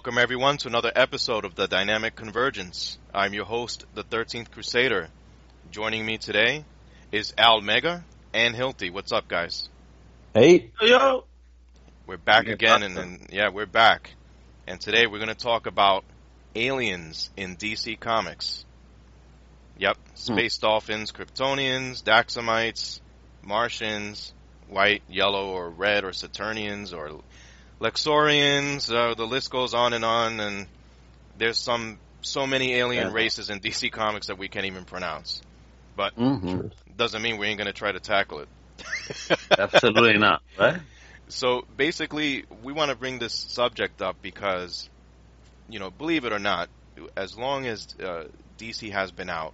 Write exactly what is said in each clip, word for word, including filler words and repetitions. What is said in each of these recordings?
Welcome, everyone, to another episode of the Dynamic Convergence. I'm your host, the thirteenth Crusader. Joining me today is Al Mega and Hilty. What's up, guys? Hey. Yo. We're back again, and, and yeah, we're back. And today we're going to talk about aliens in D C Comics. Yep, space hmm. dolphins, Kryptonians, Daxamites, Martians, white, yellow, or red, or Saturnians, or Lexorians. Uh, the list goes on and on, and there's some so many alien yeah. races in D C Comics that we can't even pronounce. But mm-hmm. doesn't mean we ain't going to try to tackle it. Absolutely not, right? So basically, we want to bring this subject up because, you know, believe it or not, as long as uh, D C has been out,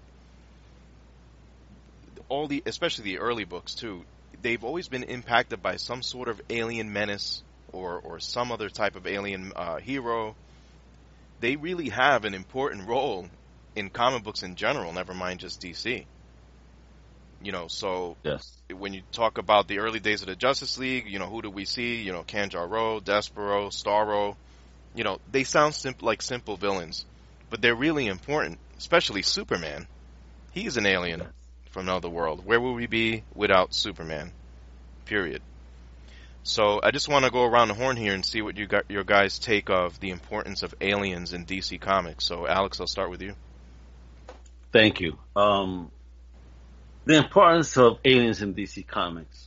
all the, especially the early books too, they've always been impacted by some sort of alien menace or or some other type of alien uh, hero. They really have an important role in comic books in general, never mind just D C. You know, so yes. when you talk about the early days of the Justice League, you know, who do we see? You know, Kanjaro, Despero, Starro. You know, they sound simple, like simple villains, but they're really important, especially Superman. He's an alien from another world. Where would we be without Superman? Period. So I just want to go around the horn here and see what you got, your guys' take of the importance of aliens in D C Comics. So, Alex, I'll start with you. Thank you. Um, the importance of aliens in D C Comics.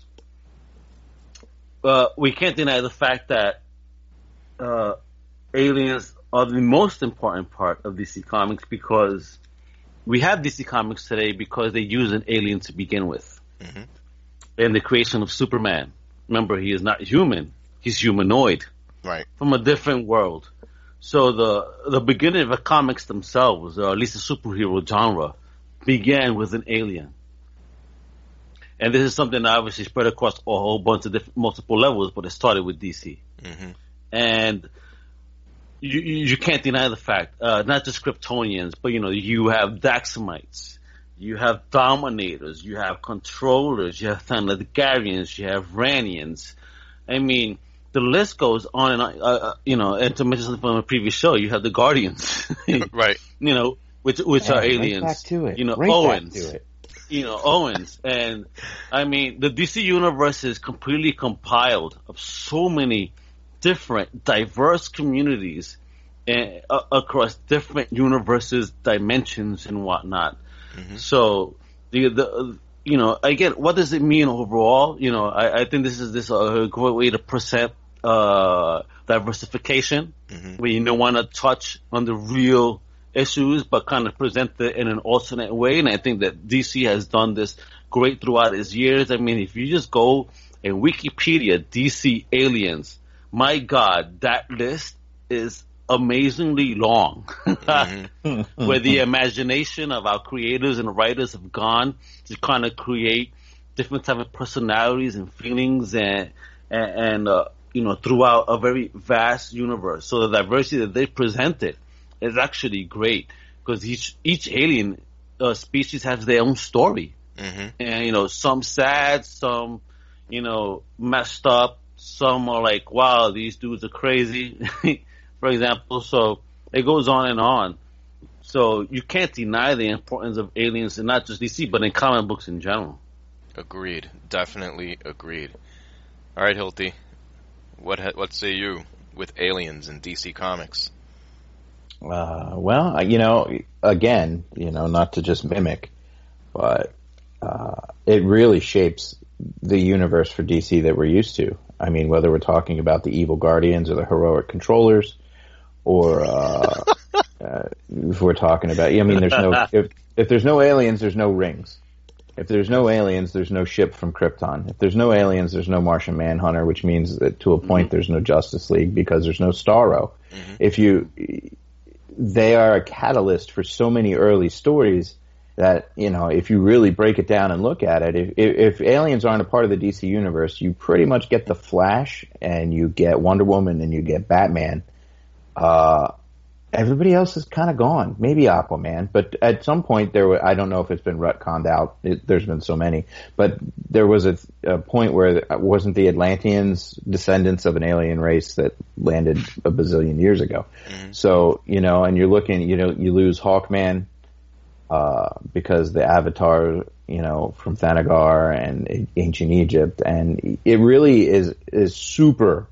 Uh, we can't deny the fact that uh, aliens are the most important part of D C Comics because we have D C Comics today because they use an alien to begin with. Mm-hmm. In the creation of Superman. Remember, he is not human. He's humanoid. Right. From a different world. So the the beginning of the comics themselves, or at least the superhero genre, began with an alien. And this is something that obviously spread across a whole bunch of different, multiple levels, but it started with D C. Mm-hmm. And you, you can't deny the fact, uh, not just Kryptonians, but, you know, you have Daxamites. You have Dominators, you have Controllers, you have Thanagarians, you have Ranians. I mean, the list goes on and on. Uh, you know, and to mention something from a previous show, you have the Guardians, right? You know, which which yeah, are right aliens. Back to it. You know, right Owens. Back to it. You know, Owens, and I mean, the D C universe is completely compiled of so many different, diverse communities and, uh, across different universes, dimensions, and whatnot. Mm-hmm. So the the you know, again, what does it mean overall? You know, I, I think this is this a great way to present uh, diversification, mm-hmm. where you don't want to touch on the real issues, but kind of present it in an alternate way. And I think that D C has done this great throughout its years. I mean, if you just go and Wikipedia D C aliens, my God, that list is amazingly long. Mm-hmm. Where the imagination of our creators and writers have gone to kind of create different type of personalities and feelings and and, and uh, you know, throughout a very vast universe. So the diversity that they presented is actually great because each each alien uh, species has their own story. Mm-hmm. And you know, some sad, some you know messed up, some are like, wow, these dudes are crazy. For example, so it goes on and on. So you can't deny the importance of aliens in not just D C, but in comic books in general. Agreed. Definitely agreed. All right, Hilty, what what say you with aliens in D C Comics? Uh, well, you know, again, you know, not to just mimic, but uh, it really shapes the universe for D C that we're used to. I mean, whether we're talking about the evil Guardians or the heroic Controllers, or uh, uh, if we're talking about, I mean, there's no if if there's no aliens, there's no rings. If there's no aliens, there's no ship from Krypton. If there's no aliens, there's no Martian Manhunter, which means that to a point, mm-hmm. there's no Justice League because there's no Starro. Mm-hmm. If you, they are a catalyst for so many early stories that, you know, if you really break it down and look at it, if, if aliens aren't a part of the D C universe, you pretty much get the Flash and you get Wonder Woman and you get Batman. Uh, everybody else is kind of gone. Maybe Aquaman, but at some point there were, I don't know if it's been retconned out. It, there's been so many, but there was a, a point where wasn't the Atlanteans descendants of an alien race that landed a bazillion years ago. Mm-hmm. So, you know, and you're looking, you know, you lose Hawkman, uh, because the Avatar, you know, from Thanagar and ancient Egypt, and it really is, is super,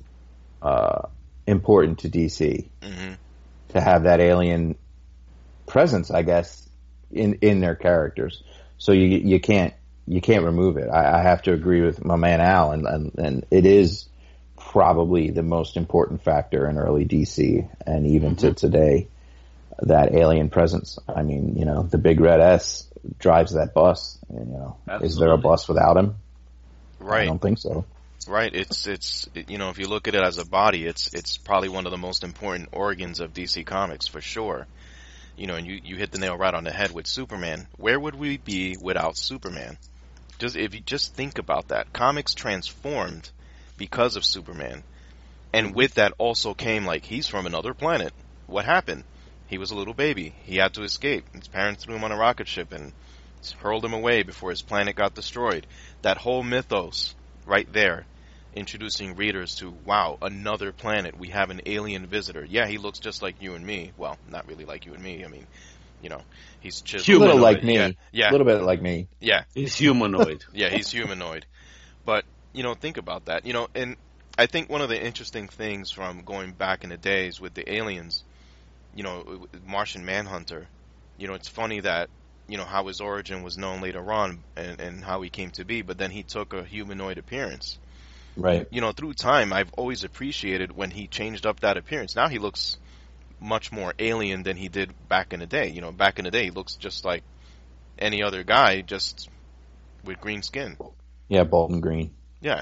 uh, important to D C. Mm-hmm. To have that alien presence, I guess, in, in their characters. So you you can't you can't remove it. I, I have to agree with my man Al, and, and and it is probably the most important factor in early D C, and even mm-hmm. to today, that alien presence. I mean, you know, the Big Red S drives that bus. You know, Absolutely. Is there a bus without him? Right. I don't think so. Right, it's it's you know, if you look at it as a body, it's it's probably one of the most important organs of D C Comics for sure. You know, and you, you hit the nail right on the head with Superman. Where would we be without Superman? Just if you just think about that, comics transformed because of Superman, and with that also came like he's from another planet. What happened? He was a little baby. He had to escape. His parents threw him on a rocket ship and hurled him away before his planet got destroyed. That whole mythos right there. Introducing readers to, wow, another planet. We have an alien visitor. Yeah, he looks just like you and me. Well, not really like you and me. I mean, you know, he's just a little like me. Yeah, yeah, a little bit like me. Yeah, he's humanoid. Yeah, he's humanoid. But you know, think about that. You know, and I think one of the interesting things from going back in the days with the aliens, you know, Martian Manhunter. You know, it's funny that you know how his origin was known later on and, and how he came to be, but then he took a humanoid appearance. Right. You know, through time, I've always appreciated when he changed up that appearance. Now he looks much more alien than he did back in the day. You know, back in the day, he looks just like any other guy, just with green skin. Yeah, bald and green. Yeah.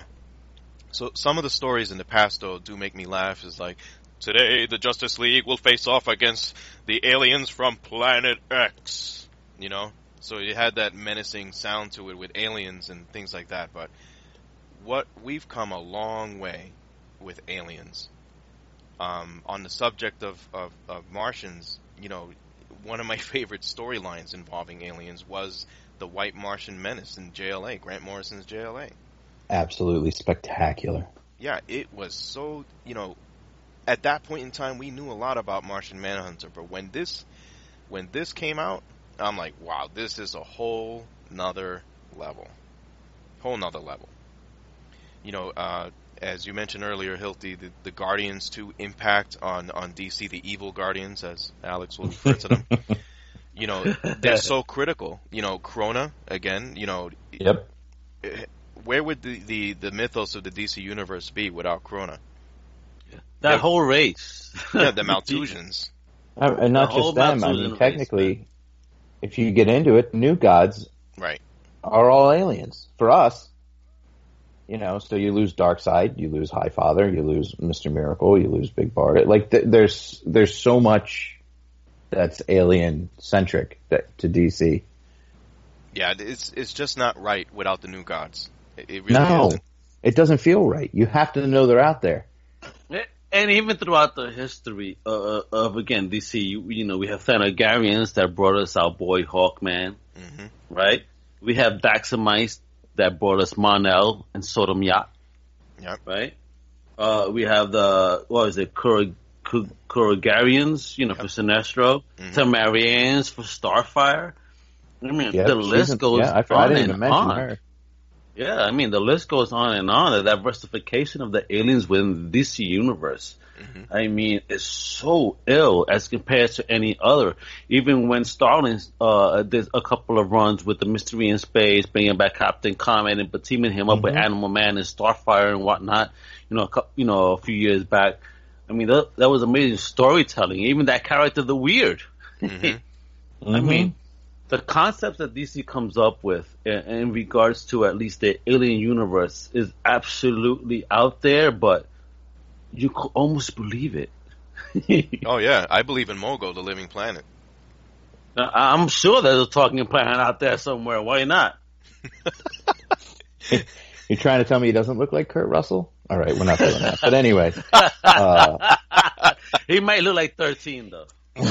So some of the stories in the past, though, do make me laugh. Is like, today the Justice League will face off against the aliens from Planet X. You know? So it had that menacing sound to it with aliens and things like that, but what we've come a long way with aliens. Um, on the subject of, of, of Martians, you know, one of my favorite storylines involving aliens was the White Martian Menace in J L A, Grant Morrison's J L A. Absolutely spectacular. Yeah, it was so, you know, at that point in time, we knew a lot about Martian Manhunter, but when this, when this came out, I'm like, wow, this is a whole nother level. Whole nother level. You know, uh, as you mentioned earlier, Hilty, the, the Guardians two impact on, on D C, the evil Guardians, as Alex will refer to them. You know, they're so critical. You know, Krona, again, you know. Yep. Where would the, the, the mythos of the D C universe be without Krona? That They're, whole race. Yeah, the Malthusians. Uh, and not the just them. Malthusian I mean, technically, race, if you get into it, New Gods right. are all aliens. For us. You know, so you lose Darkseid, you lose Highfather, you lose Mister Miracle, you lose Big Bard. Like, th- there's there's so much that's alien-centric that, to D C. Yeah, it's it's just not right without the New Gods. It, it really no, isn't. It doesn't feel right. You have to know they're out there. And even throughout the history uh, of, again, D C, you, you know, we have Thanagarians that brought us our boy Hawkman, mm-hmm. right? We have Daxamites that brought us Mon-El and Sodom Yat. Yep. Right? Uh, we have the, what is it, Kurag- Kuragarians, you know, yep. for Sinestro. Mm-hmm. Tamarians for Starfire. I mean, yep, the list goes yeah, I, on I didn't and even mention on. her. Yeah, I mean, the list goes on and on. The diversification of the aliens within the D C universe. Mm-hmm. I mean, it's so ill as compared to any other. Even when Starlin uh, did a couple of runs with the Mystery in Space, bringing back Captain Comet and but teaming him up mm-hmm. with Animal Man and Starfire and whatnot, you know, a, you know, a few years back. I mean, that, that was amazing storytelling. Even that character, the Weird. Mm-hmm. I mm-hmm. mean, the concepts that D C comes up with in, in regards to at least the alien universe is absolutely out there, but you could almost believe it. Oh, yeah. I believe in Mogo, the living planet. Now, I'm sure there's a talking planet out there somewhere. Why not? You're trying to tell me he doesn't look like Kurt Russell? All right, we're not doing that. But anyway. Uh, He might look like thirteen though.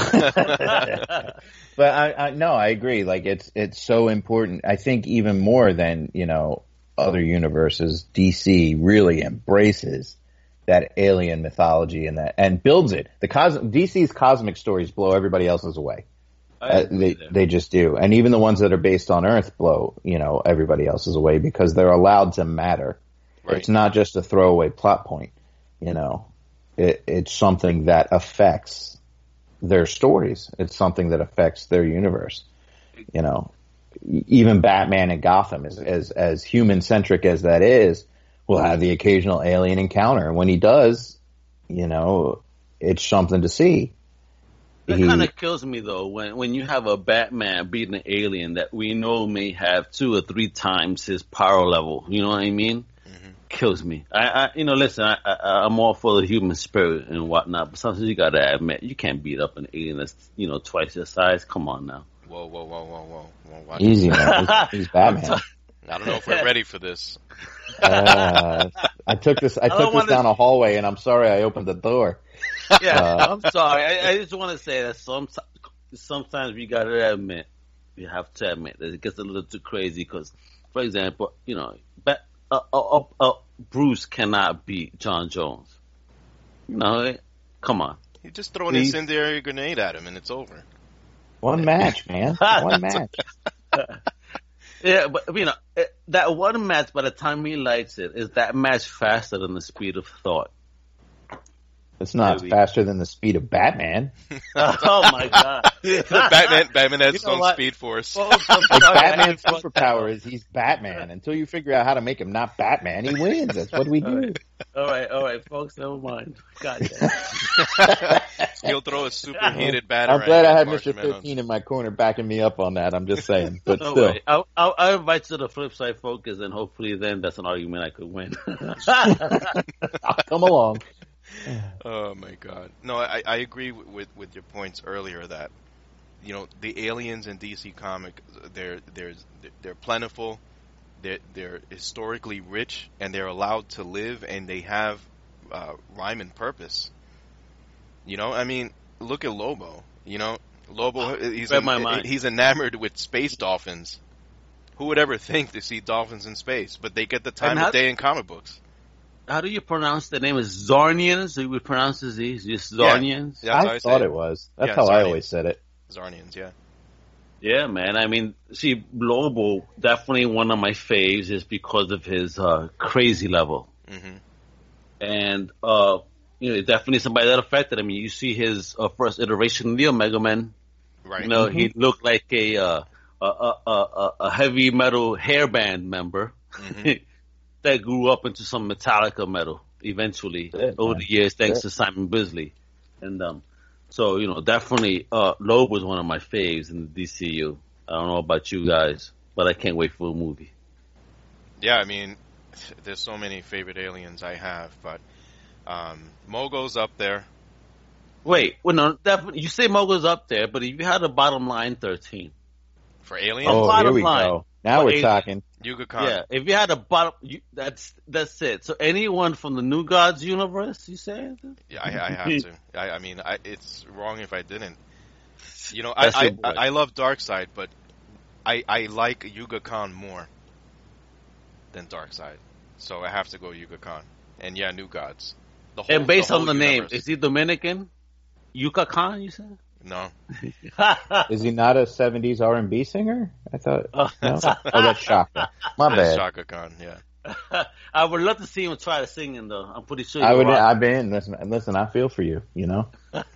But I, I no, I agree. Like it's it's so important. I think even more than, you know, other universes, D C really embraces that alien mythology and that and builds it. The cos D C's cosmic stories blow everybody else's away. Uh, they they just do. And even the ones that are based on Earth blow, you know, everybody else's away because they're allowed to matter. Right. It's not just a throwaway plot point, you know. It, it's something that affects their stories. It's something that affects their universe. You know, even Batman and Gotham, as as, as human centric as that is, will have the occasional alien encounter. And when he does, you know, it's something to see. That kind of kills me though when when you have a Batman beating an alien that we know may have two or three times his power level. You know what I mean? Kills me. I, I, you know, listen, I, I, I'm all for the human spirit and whatnot, but sometimes you gotta admit, you can't beat up an alien that's, you know, twice your size. Come on now. Whoa, whoa, whoa, whoa, whoa. whoa watch Easy, man. He's, he's Batman. I don't know if we're ready for this. Uh, I took this, I, I took this down to... a hallway, and I'm sorry I opened the door. Yeah, uh, I'm sorry. I, I just want to say that sometimes, sometimes we gotta admit, you have to admit that it gets a little too crazy because, for example, you know, Bat. Uh, uh, uh, uh, Bruce cannot beat John Jones. No, come on. You just throw an incendiary grenade at him and it's over. One match, man. One match. Yeah, but you know that one match. By the time he lights it, is that match faster than the speed of thought? It's not Maybe. faster than the speed of Batman. Oh my god! Batman, Batman has his own speed force. Well, like Batman's superpower is he's Batman. Until you figure out how to make him not Batman, he wins. That's what we do. All right, all right, all right folks. Never mind. God damn. He'll throw a superheated batter. I'm glad I had Mister fifteen in my corner backing me up on that. I'm just saying, but no still, way. I'll, I'll, I'll invite you to the flip side, focus, and hopefully then that's an argument I could win. I'll come along. Oh my god. No, I, I agree with, with your points earlier that, you know, the aliens in D C comic, they're they're they're plentiful, they're they're historically rich, and they're allowed to live, and they have uh, rhyme and purpose. You know, I mean, look at Lobo. You know, Lobo he's en- he's enamored with space dolphins. Who would ever think to see dolphins in space? But they get the time of day in comic books. How do you pronounce the name? Is Zarnians? Do we pronounce it as just Zarnians? Yeah, I, I thought it. it was. That's yeah, how Zarnians. I always said it. Zarnians, yeah. Yeah, man. I mean, see, Lobo, definitely one of my faves is because of his uh, crazy level. Mm-hmm. And, uh, you know, definitely somebody that affected him. I mean, you see his uh, first iteration of the Omega Man. Right. You know, mm-hmm. he looked like a, uh, a, a, a, a heavy metal hairband member. Mm-hmm. That grew up into some Metallica metal eventually yeah, over man. the years, thanks yeah. to Simon Bisley. And um, so, you know, definitely uh, Loeb was one of my faves in the D C U. I don't know about you guys, but I can't wait for a movie. Yeah, I mean, there's so many favorite aliens I have, but um, Mogo's up there. Wait, well, no, definitely, you say Mogo's up there, but if you had a bottom line thirteen. For aliens? Oh, bottom here we line. go. Now we're alien. talking. Yuga Khan. Yeah, if you had a bottom, you, that's that's it. So anyone from the New Gods universe, you say? Yeah, I, I have to. I, I mean, I, it's wrong if I didn't. You know, I I, I I love Darkseid, but I I like Yuga Khan more than Darkseid, so I have to go Yuga Khan. And yeah, New Gods. The whole, and based the on the universe. name, is he Dominican? Yuga Khan, you said? No. Is he not a seventies R and B singer? I thought. No? Oh, that's Shaka. My that's bad. Shaka Khan, yeah. I would love to see him try to sing in though. I'm pretty sure. I would. Rock. I've been. Listen, listen. I feel for you. You know.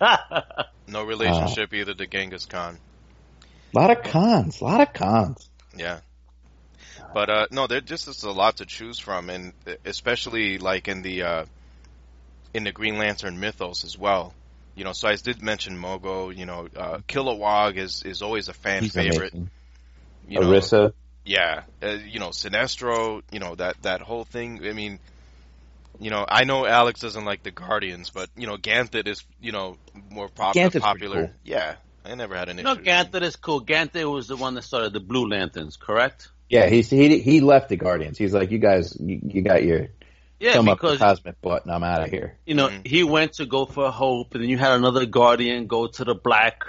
No relationship uh, either to Genghis Khan. A lot of cons. A lot of cons. Yeah. But uh, no, there just is a lot to choose from, and especially like in the uh, in the Green Lantern mythos as well. You know, so I did mention Mogo. You know, uh, Kilowog is, is always a fan He's favorite. Amazing. You know, Orisa. Yeah. Uh, you know, Sinestro, you know, that, that whole thing. I mean, you know, I know Alex doesn't like the Guardians, but, you know, Ganthet is, you know, more pop- popular. Cool. Yeah. I never had an you issue. No, Ganthet is cool. Ganthet was the one that started the Blue Lanterns, correct? Yeah, he he he left the Guardians. He's like, you guys, you, you got your Yeah, Thumb up the because cosmic button. I'm out of here. you know Mhm. he went to go for hope, and then you had another guardian go to the black.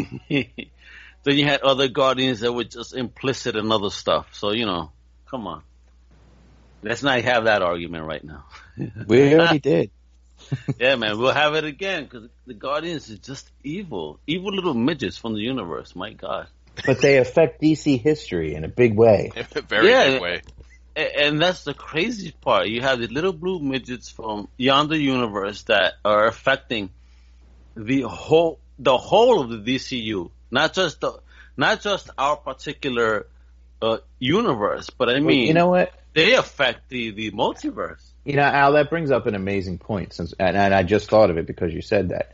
Then you had other guardians that were just implicit in other stuff. So you know, come on, let's not have that argument right now. We already did. Yeah, man, we'll have it again because the guardians is just evil, evil little midgets from the universe. My God. But they affect D C history in a big way. Very Yeah. big way. A- And that's the crazy part. You have the little blue midgets from yonder universe that are affecting the whole the whole of the D C U, not just the not just our particular uh, universe, but I Well, mean, you know what? they affect the the multiverse. You know, Al, that brings up an amazing point, since, and, and I just thought of it because you said that.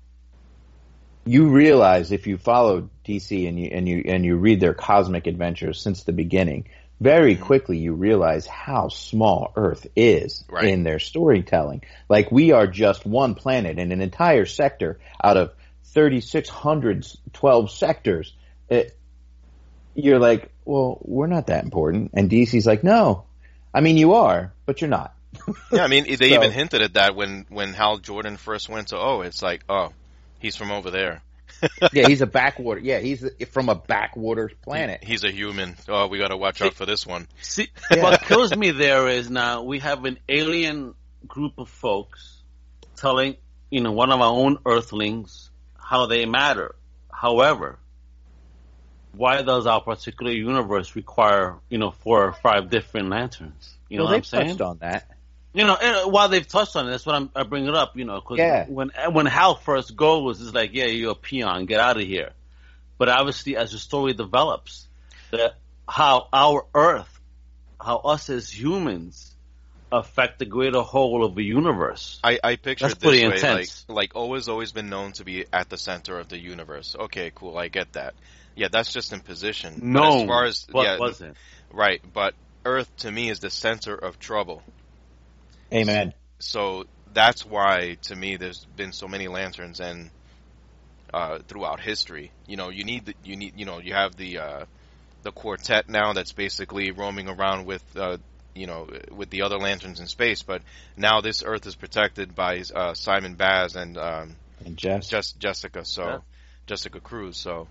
You realize if you follow D C and you and you and you read their cosmic adventures since the beginning, very quickly you realize how small Earth is Right. in their storytelling. Like, we are just one planet in an entire sector out of thirty-six hundred twelve sectors. It, you're like, well, we're not that important. And D C's like, no, I mean, you are, but you're not. Yeah, I mean, they So- even hinted at that when, when Hal Jordan first went to O. It's like, oh, he's from over there. Yeah, he's a backwater. Yeah, he's from a backwater planet. He's a human. Oh, we got to watch out for this one. See, Yeah. what kills me there is now we have an alien group of folks telling, you know, one of our own Earthlings how they matter. However, why does our particular universe require, you know, four or five different lanterns? You know well, what I'm they've saying? touched on that. You know, and while they've touched on it, that's what I'm, I bring it up, you know, because Yeah. when when Hal first goes, it's like, yeah, you're a peon, get out of here. But obviously, as the story develops, that how our Earth, how us as humans affect the greater whole of the universe. I, I picture That's it this pretty way, intense. like like O has always been known to be at the center of the universe. Okay, cool, I get that. Yeah, that's just in position. But No, as far as but yeah, wasn't. right, but Earth to me is the center of trouble. Amen. So that's why to me there's been so many lanterns and uh, throughout history. You know, you need the, you need you know you have the uh, the quartet now that's basically roaming around with uh, you know with the other lanterns in space. But now this Earth is protected by uh, Simon Baz and um, And Jess, just Jessica. So Yeah. Jessica Cruz. So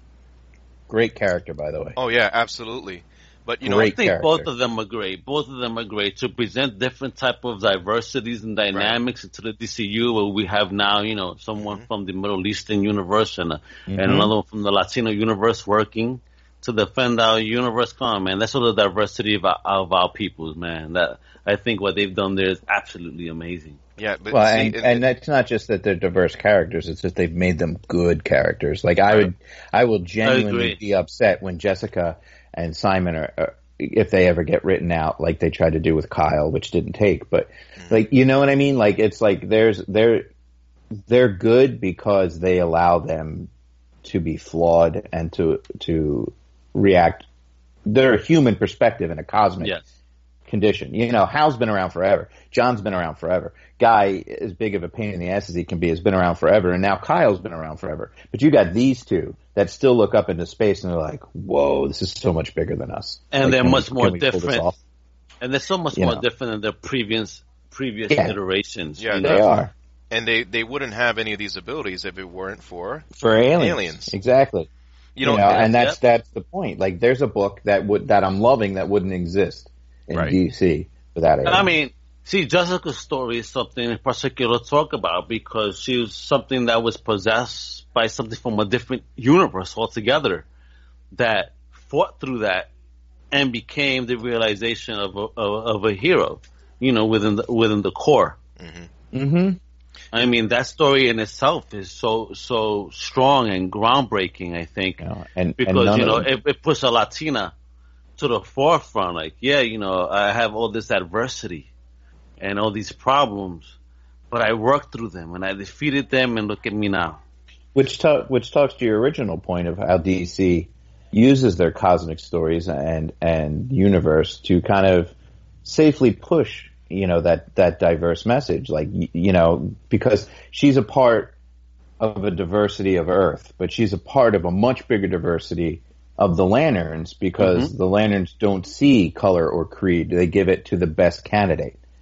great character, by the way. oh yeah, absolutely. But you know, Great I think character. both of them are great. Both of them are great to present different type of diversities and dynamics into the D C U. Where we have now, you know, someone Mhm. from the Middle Eastern universe and a, Mhm. and another one from the Latino universe working to defend our universe. Come on, man, that's sort of the diversity of our, of our peoples, man. That I think what they've done there is absolutely amazing. yeah, but Well, see, and, it- and it's not just that they're diverse characters; it's that they've made them good characters. Like I Right. would, I will genuinely agree. be upset when Jessica and Simon are, are, if they ever get written out, like they tried to do with Kyle, which didn't take. But like, you know what I mean? Like it's like there's they're they're good because they allow them to be flawed and to to react. They're a human perspective in a cosmic Yes. condition. You know, Hal's been around forever. John's been around forever. Guy, as big of a pain in the ass as he can be, has been around forever. And now Kyle's been around forever. But you got these two that still look up into space and they're like, whoa, this is so much bigger than us. And Like, they're can much we- more can we pull this different. off? And they're so much You more know. different than the previous previous Yeah. iterations. Yeah, you They know? definitely. are. and they they wouldn't have any of these abilities if it weren't for For aliens. Aliens. Exactly. you know, and yeah. that's that's the point. Like there's a book that would that I'm loving that wouldn't exist in Right. D C without aliens. And I mean, see, Jessica's story is something in particular to talk about because she was something that was possessed by something from a different universe altogether that fought through that and became the realization of a, of, of a hero, you know, within the, within the core. hmm mm-hmm. I mean, that story in itself is so so strong and groundbreaking, I think, You know, and because and none you know of them, it, it puts a Latina to the forefront. Like, yeah, you know, I have all this adversity and all these problems, but I worked through them and I defeated them, and look at me now. which ta- which talks to your original point of how D C uses their cosmic stories and and universe to kind of safely push, you know, that that diverse message, like y- you know, because she's a part of a diversity of Earth, but she's a part of a much bigger diversity of the Lanterns because Mhm. the Lanterns don't see color or creed; they give it to the best candidate.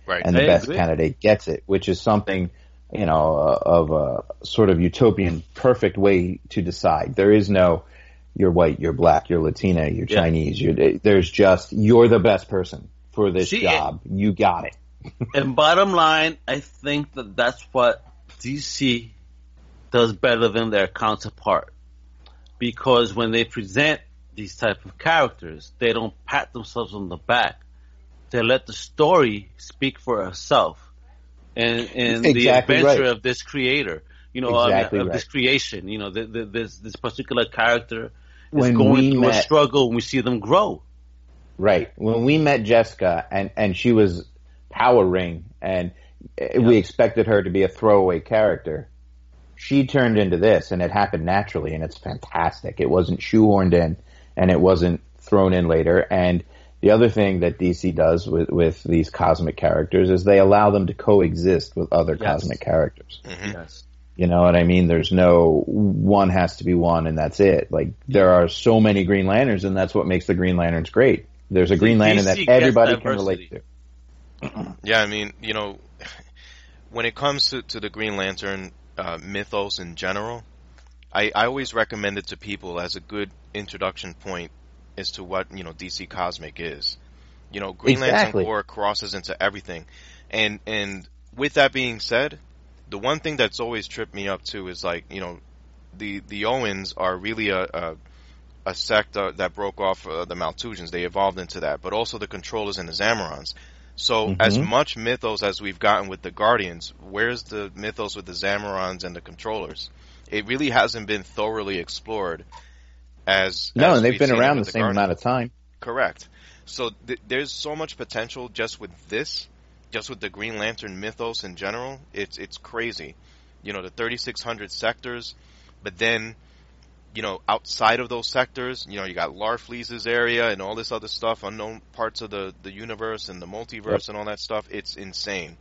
Right. and the I best agree. candidate gets it, which is something, you know, uh, of a sort of utopian, perfect way to decide. There is no, you're white, you're black, you're Latina, you're Yeah. Chinese. You're, there's just, you're the best person for this See, job. You got it. And bottom line, I think that that's what D C does better than their counterpart. Because when they present these type of characters, they don't pat themselves on the back. They let the story speak for itself, and and the Exactly adventure right. of this creator, you know, Exactly um, of right. this creation. You know, the, the, this this particular character is When going we through a met- struggle, and we see them grow. Right. When we met Jessica and, and she was Power Ring and we expected her to be a throwaway character, she turned into this and it happened naturally and it's fantastic. It wasn't shoehorned in and it wasn't thrown in later. And the other thing that D C does with, with these cosmic characters is they allow them to coexist with other Yes. cosmic characters. Mhm. Yes. You know what I mean? There's no one has to be one and that's it. Like there are so many Green Lanterns and that's what makes the Green Lanterns great. There's a See, Green Lantern D C that gets everybody can diversity. relate to. Yeah, I mean, you know, when it comes to, to the Green Lantern uh, mythos in general, I, I always recommend it to people as a good introduction point as to what, you know, D C Cosmic is. You know, Green Exactly. Lantern Corps crosses into everything. And and with that being said, the one thing that's always tripped me up too is like, you know, the, the Owens are really a, a a sect uh, that broke off uh, the Maltusians. They evolved into that, but also the Controllers and the Zamorans. So Mhm. as much mythos as we've gotten with the Guardians, where's the mythos with the Zamorans and the Controllers? It really hasn't been thoroughly explored as No, as and they've we've been seen it around the with same Guardians. amount of time. Correct. So th- there's so much potential just with this, just with the Green Lantern mythos in general. It's it's crazy. You know, the thirty-six hundred sectors, but then, you know, outside of those sectors, you know, you got Larfleeze's area and all this other stuff, unknown parts of the, the universe and the multiverse Yep. and all that stuff. It's insane.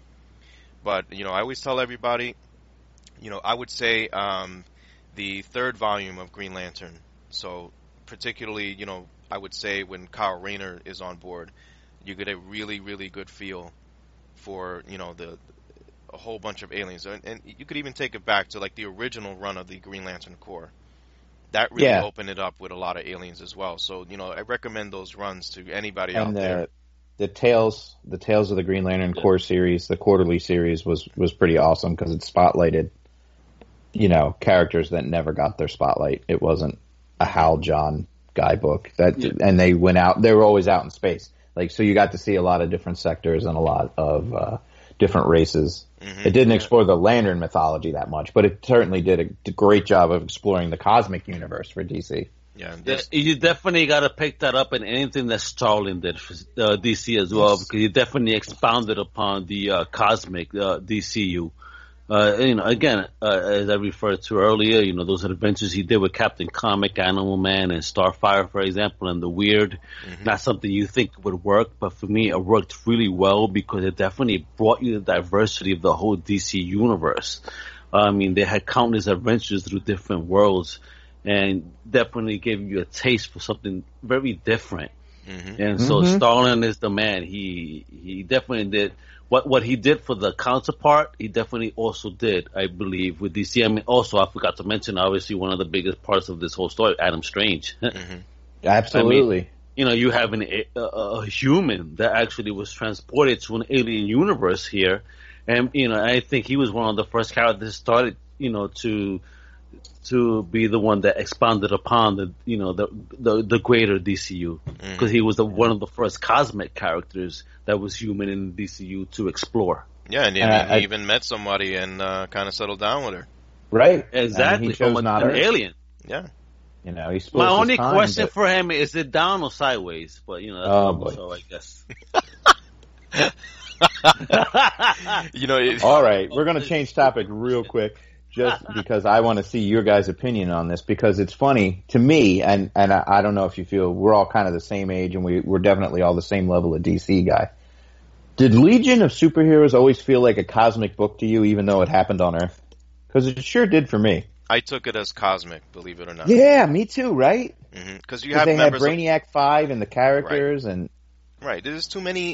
But, you know, I always tell everybody, you know, I would say um, the third volume of Green Lantern. So particularly, you know, I would say when Kyle Rayner is on board, you get a really, really good feel for, you know, the a whole bunch of aliens. And, and you could even take it back to like the original run of the Green Lantern Corps. That really Yeah. opened it up with a lot of aliens as well. So, you know, I recommend those runs to anybody out And there. the the tales the tales of the Green Lantern Corps series, the quarterly series was was pretty awesome because it spotlighted, you know, characters that never got their spotlight. It wasn't a Hal John guy book that, Yeah. and they went out. They were always out in space. Like so, you got to see a lot of different sectors and a lot of uh, different races. Mhm. It didn't explore the Lantern mythology that much, but it certainly did a, a great job of exploring the cosmic universe for D C. Yeah, and Yeah, this, you definitely got to pick that up in anything that Starlin did for uh, D C as well, because he definitely expounded upon the uh, cosmic uh, D C U. Uh, you know, again, uh, as I referred to earlier, you know, those adventures he did with Captain Comic, Animal Man, and Starfire, for example, and the Weird. Mhm. Not something you think would work, but for me, it worked really well because it definitely brought you the diversity of the whole D C universe. I mean, they had countless adventures through different worlds, and definitely gave you a taste for something very different. Mhm. And so Mhm. Starlin is the man. He he definitely did what what he did for the counterpart. He definitely also did, I believe, with D C. I mean, also I forgot to mention, obviously, one of the biggest parts of this whole story, Adam Strange. Mhm. Absolutely. You know, you have an, a, a human that actually was transported to an alien universe here, and you know, I think he was one of the first characters that started, you know, to to be the one that expounded upon the, you know, the the, the greater D C U, because he was the, one of the first cosmic characters that was human in the D C U to explore. Yeah, and, Uh, he I- even met somebody and uh, kind of settled down with her. Right. Exactly, I mean, he from chose a- not an Earth. alien. Yeah. You know, he split My his only time, question but- for him is it down or sideways? But you know, that's Oh, another boy. show, I guess. You know, it, All right, we're going to change topic real quick, just because I want to see your guys' opinion on this. Because it's funny to me, and and I, I don't know if you feel we're all kind of the same age, and we we're definitely all the same level of D C guy. Did Legion of Superheroes always feel like a cosmic book to you, even though it happened on Earth? Because it sure did for me. I took it as cosmic, believe it or not. Yeah, me too. Right? Because you 'Cause have they had members of, Brainiac Five and the characters, and right. There's too many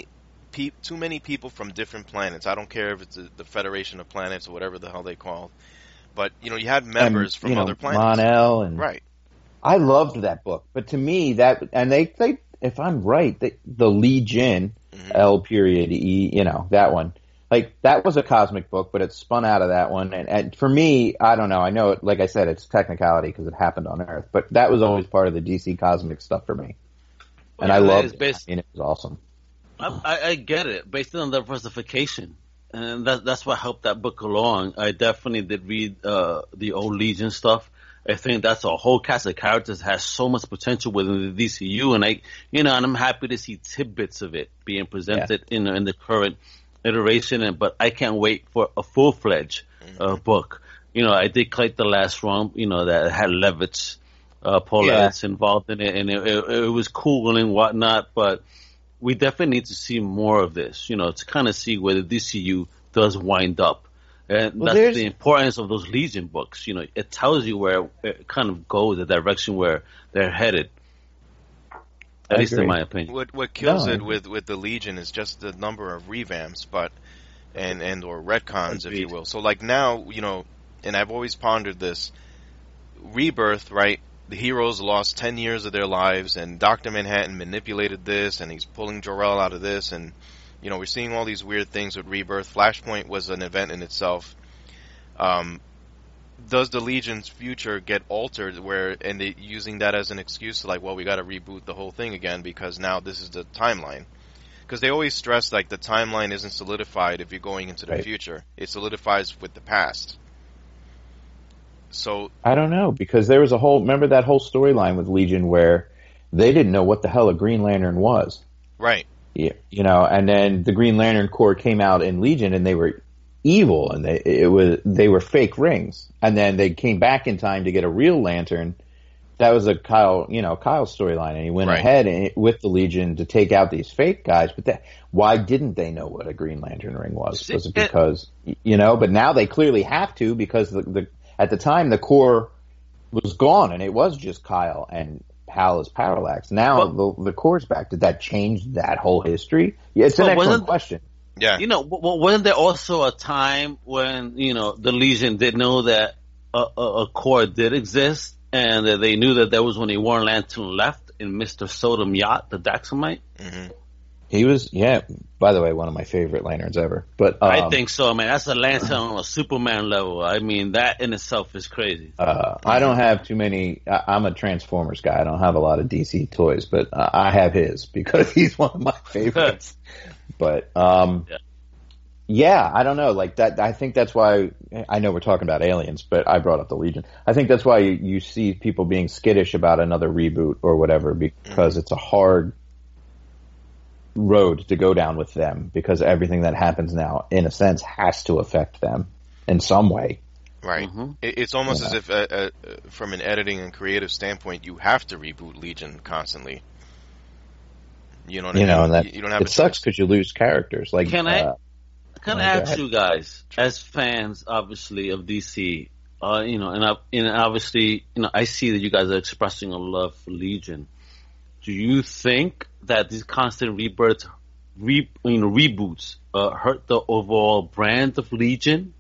pe- too many people from different planets. I don't care if it's a, the Federation of Planets or whatever the hell they call, but you know, you had members and, from you know, other planets. Mon-El and right. I loved that book, but to me that and they they if I'm right, they, the Legion, mm-hmm. L period E, you know that one. Like, that was a cosmic book, but it spun out of that one. And, and for me, I don't know. I know, it, like I said, it's technicality because it happened on Earth. But that was always part of the D C cosmic stuff for me. And well, I loved it. Based, I mean, it was awesome. I, I, I get it. Based on diversification. And that, that's what helped that book along. I definitely did read uh, the old Legion stuff. I think that's a whole cast of characters that has so much potential within the D C U. And, I, you know, and I'm happy to see tidbits of it being presented yeah. in, in the current iteration, and but I can't wait for a full fledged uh, book. You know, I did collect the last one. You know, that had Levitz, uh, Paul yeah. Levitz involved in it, and it, it, it was cool and whatnot. But we definitely need to see more of this. You know, to kind of see where the D C U does wind up, and well, that's the importance of those Legion books. You know, it tells you where it kind of goes, the direction where they're headed. At I least agree. In my opinion. What what kills no, it with, with the Legion is just the number of revamps, but and and or retcons, Agreed. If you will. So like now, you know, and I've always pondered this. Rebirth, right? The heroes lost ten years of their lives, and Doctor Manhattan manipulated this, and he's pulling Jor-El out of this, and you know, we're seeing all these weird things with Rebirth. Flashpoint was an event in itself. Um, does the Legion's future get altered where, and they using that as an excuse to like, well, we got to reboot the whole thing again because now this is the timeline? Because they always stress like the timeline isn't solidified if you're going into the right. future. It solidifies with the past. So I don't know, because there was a whole, remember that whole storyline with Legion where they didn't know what the hell a Green Lantern was. Right. Yeah, you know, and then the Green Lantern Corps came out in Legion and they were evil, and they it was they were fake rings, and then they came back in time to get a real lantern. That was a Kyle, you know, Kyle storyline, and he went right. ahead and, with the Legion to take out these fake guys. But that, why didn't they know what a Green Lantern ring was? Was it because you know? But now they clearly have to, because the, the at the time the Corps was gone, and it was just Kyle and Hal as Parallax. Now well, the the Corps back. Did that change that whole history? Yeah, it's an excellent question. Yeah. You know, wasn't there also a time when, you know, the Legion did know that a, a, a Corps did exist, and that they knew that there was only one Lantern left in Mister Sodom Yacht, the Daxamite? Mm-hmm. He was, yeah, by the way, one of my favorite lanterns ever. But um, I think so, man. That's a lantern on a Superman level. I mean, that in itself is crazy. Uh, I don't have too many. I, I'm a Transformers guy. I don't have a lot of D C toys, but uh, I have his because he's one of my favorites. But um, yeah. yeah, I don't know. Like that, I think that's why. I know we're talking about aliens, but I brought up the Legion. I think that's why you, you see people being skittish about another reboot or whatever, because it's a hard road to go down with them, because everything that happens now, in a sense, has to affect them in some way. Right. Mm-hmm. It's almost you know. as if, uh, uh, from an editing and creative standpoint, you have to reboot Legion constantly. You know what you I mean? Know, and that, you don't have it sucks because you lose characters. Like, can I, uh, can I ask you guys, as fans, obviously, of D C, uh, you know, and, I, and obviously, you know, I see that you guys are expressing a love for Legion. Do you think that these constant rebirths, re, you know, reboots, uh, hurt the overall brand of Legion?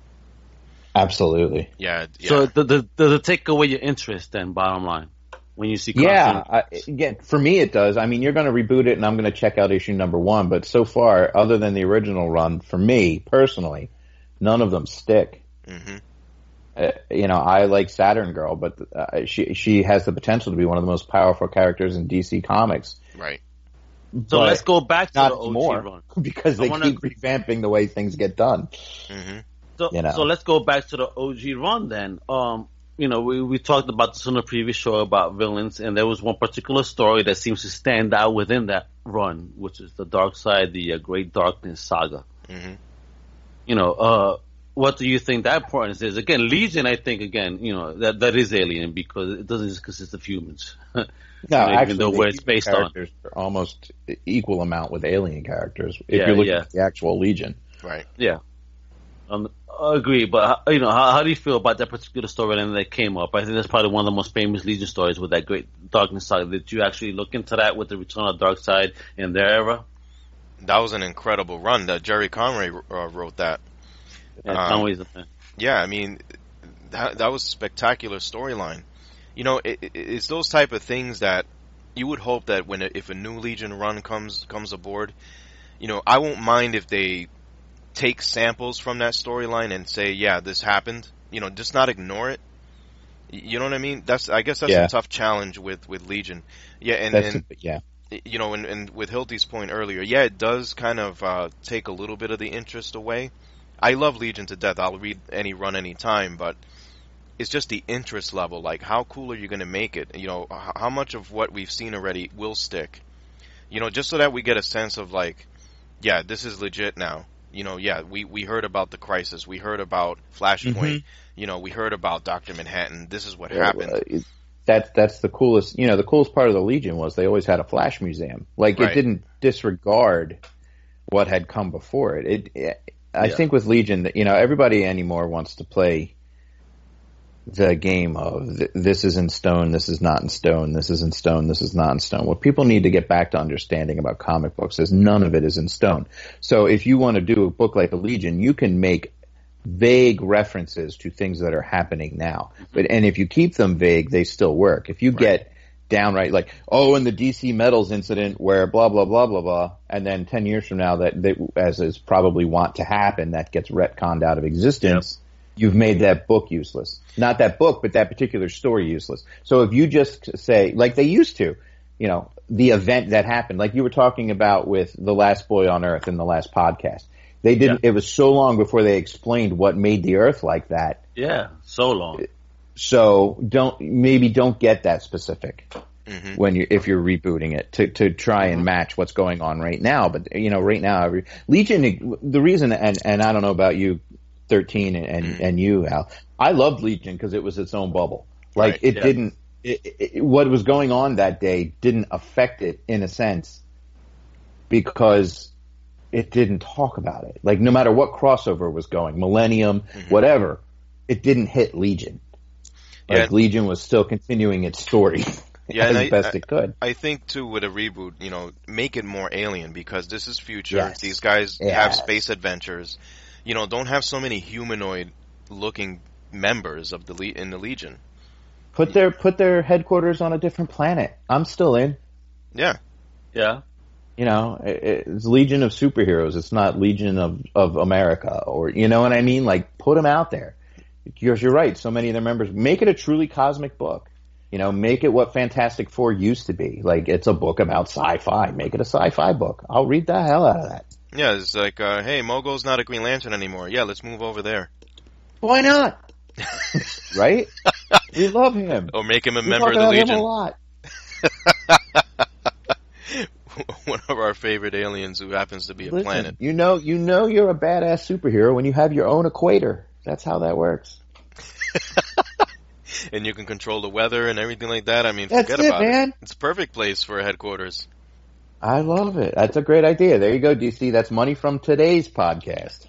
Absolutely. Yeah. yeah. So does the, the, it take away your interest then, bottom line? When you see yeah, I, again, for me it does. I mean, you're going to reboot it, and I'm going to check out issue number one. But so far, other than the original run, for me personally, none of them stick. Mm-hmm. Uh, you know, I like Saturn Girl, but uh, she she has the potential to be one of the most powerful characters in D C Comics. Right. So but let's go back to not the O G anymore, run because they wanna... keep revamping the way things get done. Mm-hmm. So, you know. so let's go back to the O G run then. Um, you know, we, we talked about this on a previous show about villains, and there was one particular story that seems to stand out within that run, which is the Darkseid, the uh, Great Darkness saga. Mm-hmm. You know, uh, what do you think that importance is? Again, Legion, I think, again, you know, that that is alien because it doesn't just consist of humans. No, know, actually, even though where it's based characters on. are almost equal amount with alien characters if yeah, you're looking yeah. at the actual Legion. Right. Yeah. Um, I agree, but you know, how, how do you feel about that particular storyline that came up? I think that's probably one of the most famous Legion stories with that Great Darkness saga. Did you actually look into that with the Return of Darkseid in their era? That was an incredible run. That Jerry Conway uh, wrote that. Yeah, Um, Conway's a fan. Yeah, I mean, that that was a spectacular storyline. You know, it, it, it's those type of things that you would hope that when a, if a new Legion run comes comes aboard, you know, I won't mind if they take samples from that storyline and say, yeah, this happened. You know, just not ignore it. You know what I mean? That's I guess that's Yeah. a tough challenge with, with Legion. Yeah, and, That's and yeah. you know, and, and with Hilty's point earlier, yeah, it does kind of uh, take a little bit of the interest away. I love Legion to death. I'll read any run any time, but it's just the interest level. Like, how cool are you going to make it? You know, h- how much of what we've seen already will stick? You know, just so that we get a sense of like, yeah, this is legit now. You know, yeah, we, we heard about the Crisis. We heard about Flashpoint. Mhm. You know, we heard about Doctor Manhattan. This is what Yeah, happened. uh, it- That's that's the coolest. You know, the coolest part of the Legion was they always had a Flash museum. Like Right. it didn't disregard what had come before it. It. it I Yeah. think with Legion, you know, everybody anymore wants to play the game of th- this is in stone, this is not in stone, this is in stone, this is not in stone. What people need to get back to understanding about comic books is none of it is in stone. So if you want to do a book like the Legion, you can make vague references to things that are happening now. But and if you keep them vague, they still work. If you Right. get downright like, oh, in the D C Metals incident where blah blah blah blah blah, and then ten years from now that, that as is probably want to happen, that gets retconned out of existence. You've made that book useless. Not that book, but that particular story useless. So if you just say, like they used to, you know, the event that happened, like you were talking about with The Last Boy on Earth in the last podcast. They didn't, Yeah. it was so long before they explained what made the Earth like that. Yeah, so long. So don't, maybe don't get that specific hmm when you, if you're rebooting it to, to try and match what's going on right now. But, you know, right now, every, Legion, the reason, and, and I don't know about you, thirteen and, and, and you, Al, I loved Legion because it was its own bubble. Like Right, it yeah. didn't, it, it, what was going on that day didn't affect it in a sense because it didn't talk about it. Like no matter what crossover was going, Millennium, whatever, it didn't hit Legion. Like Yeah. Legion was still continuing its story Yeah, as and I- best I- it could. I think too with a reboot, you know, make it more alien because this is future. Yes. These guys have Yes. space adventures. You know, don't have so many humanoid-looking members of the le- in the Legion. Put their put their headquarters on a different planet. I'm still in. Yeah, Yeah. You know, it- it's Legion of Superheroes. It's not Legion of, of America, or you know what I mean. Like, put them out there. You're, you're right. So many of their members make it a truly cosmic book. You know, make it what Fantastic Four used to be. Like, it's a book about sci-fi. Make it a sci-fi book. I'll read the hell out of that. yeah. It's like, uh, hey, Mogo's not a Green Lantern anymore. Yeah, let's move over there, Why not? Right? We love him. or make him a We member talk of the about him a Legion. lot. One of our favorite aliens who happens to be a Listen, planet. you know, you know, you're a badass superhero when you have your own equator. That's how that works. And you can control the weather and everything like that. I mean, That's forget it, about man. it. It's a perfect place for a headquarters. I love it. That's a great idea. There you go, D C. That's money from today's podcast.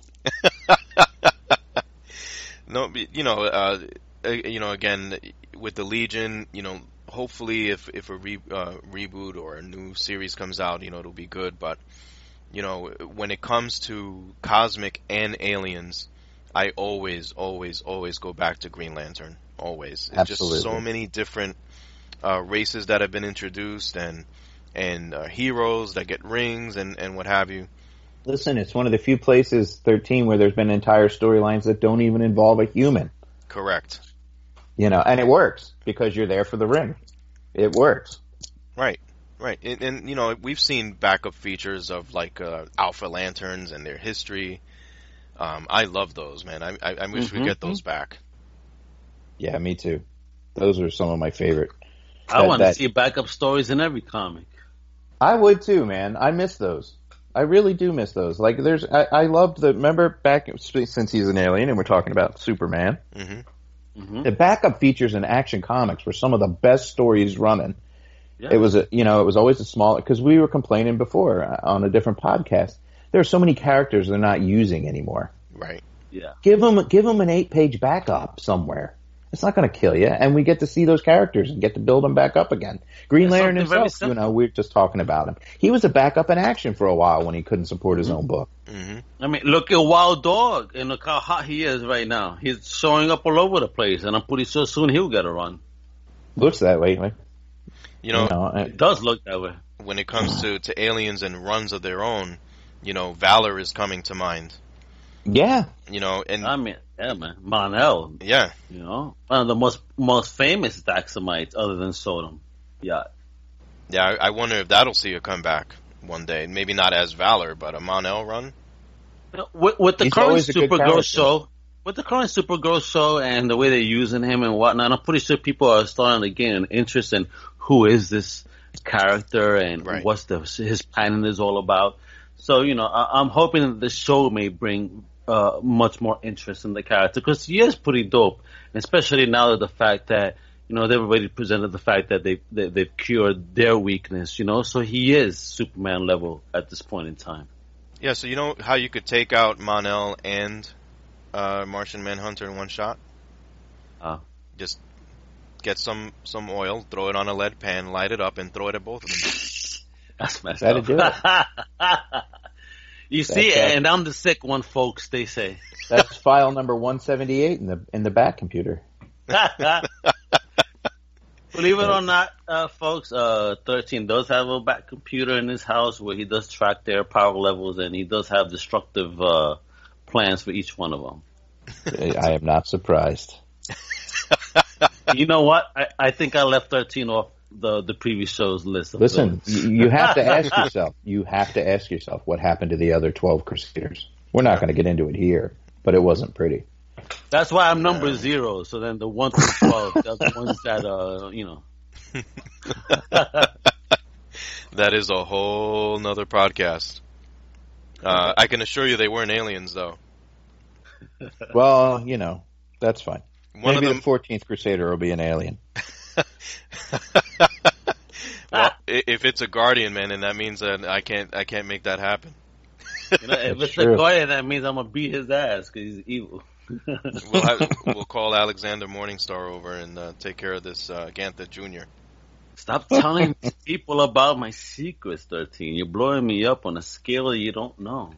No, you know, uh, uh, you know, again, with the Legion, you know, hopefully if, if a re, uh, reboot or a new series comes out, you know, it'll be good. But, you know, when it comes to cosmic and aliens, I always, always, always go back to Green Lantern. Always. It's Absolutely. just so many different uh, races that have been introduced and and uh, heroes that get rings and, and what have you. Listen, it's one of the few places, thirteen, where there's been entire storylines that don't even involve a human. Correct. You know, and it works because you're there for the ring. It works. Right, right, and, and you know we've seen backup features of like uh, Alpha Lanterns and their history. Um, I love those, man. I I, I wish Mhm. we get those back. Yeah, me too. Those are some of my favorite. I That- want to that- see backup stories in every comic. I would too, man. I miss those. I really do miss those. Like, there's, I, I loved the, remember back, since he's an alien and we're talking about Superman, hmm hmm the backup features in Action Comics were some of the best stories running. Yeah. It was a, you know, it was always a small, because we were complaining before uh, on a different podcast. There are so many characters they're not using anymore. Right. Yeah. Give them, give them an eight page backup somewhere. It's not going to kill you, and we get to see those characters and get to build them back up again. Green It's Lantern something very himself, you simple. know, we were just talking about him. He was a backup in action for a while when he couldn't support his own book. hmm I mean, look at Wild Dog and look how hot he is right now. He's showing up all over the place, and I'm pretty sure soon he'll get a run. Looks that way. Like, You know, you know, It does look that way. when it comes to, to aliens and runs of their own, you know, Valor is coming to mind. yeah, You know, and I mean, yeah, man, Mon-El, yeah, you know, one of the most most famous Daxamites other than Sodom. Yeah, yeah. I, I wonder if that'll see a comeback one day. Maybe not as Valor, but a Mon-El run. You know, with, with the He's current always a good Supergirl character. show, with the current Supergirl show and the way they're using him and whatnot, I'm pretty sure people are starting to gain an interest in who is this character and Right. what's the his planning is all about. So, you know, I, I'm hoping that the show may bring uh, much more interest in the character because he is pretty dope, especially now that the fact that, you know, they've already presented the fact that they, they, they've cured their weakness, you know, so he is Superman level at this point in time. Yeah. So you know how you could take out Mon-El and uh, Martian Manhunter in one shot? Uh, Just get some some oil, throw it on a lead pan, light it up, and throw it at both of them. That's messed That'd up. do it. You see, That's, uh, and I'm the sick one, folks, they say. that's file number one seventy-eight in the in the back computer. Believe it or not, uh, folks, uh, thirteen does have a back computer in his house where he does track their power levels and he does have destructive uh, plans for each one of them. I am not surprised. You know what? I, I think I left thirteen off the, the previous show's list. Of Listen, those. you you have to ask yourself. You have to ask yourself what happened to the other twelve Crusaders. We're not going to get into it here, but it wasn't pretty. That's why I'm number zero. So then the one through twelve, are the ones that, uh, you know. That is a whole nother podcast. Uh, I can assure you they weren't aliens, though. Well, you know, that's fine. One Maybe of them. the fourteenth Crusader will be an alien. Well, i- if it's a Guardian, man, then that means that I can't I can't make that happen. You know, if That's it's true. a Goya, that means I'm gonna beat his ass because he's evil. We'll have, we'll call Alexander Morningstar over and uh, take care of this uh, Ganthet Junior Stop telling people about my secrets, thirteen. You're blowing me up on a scale you don't know.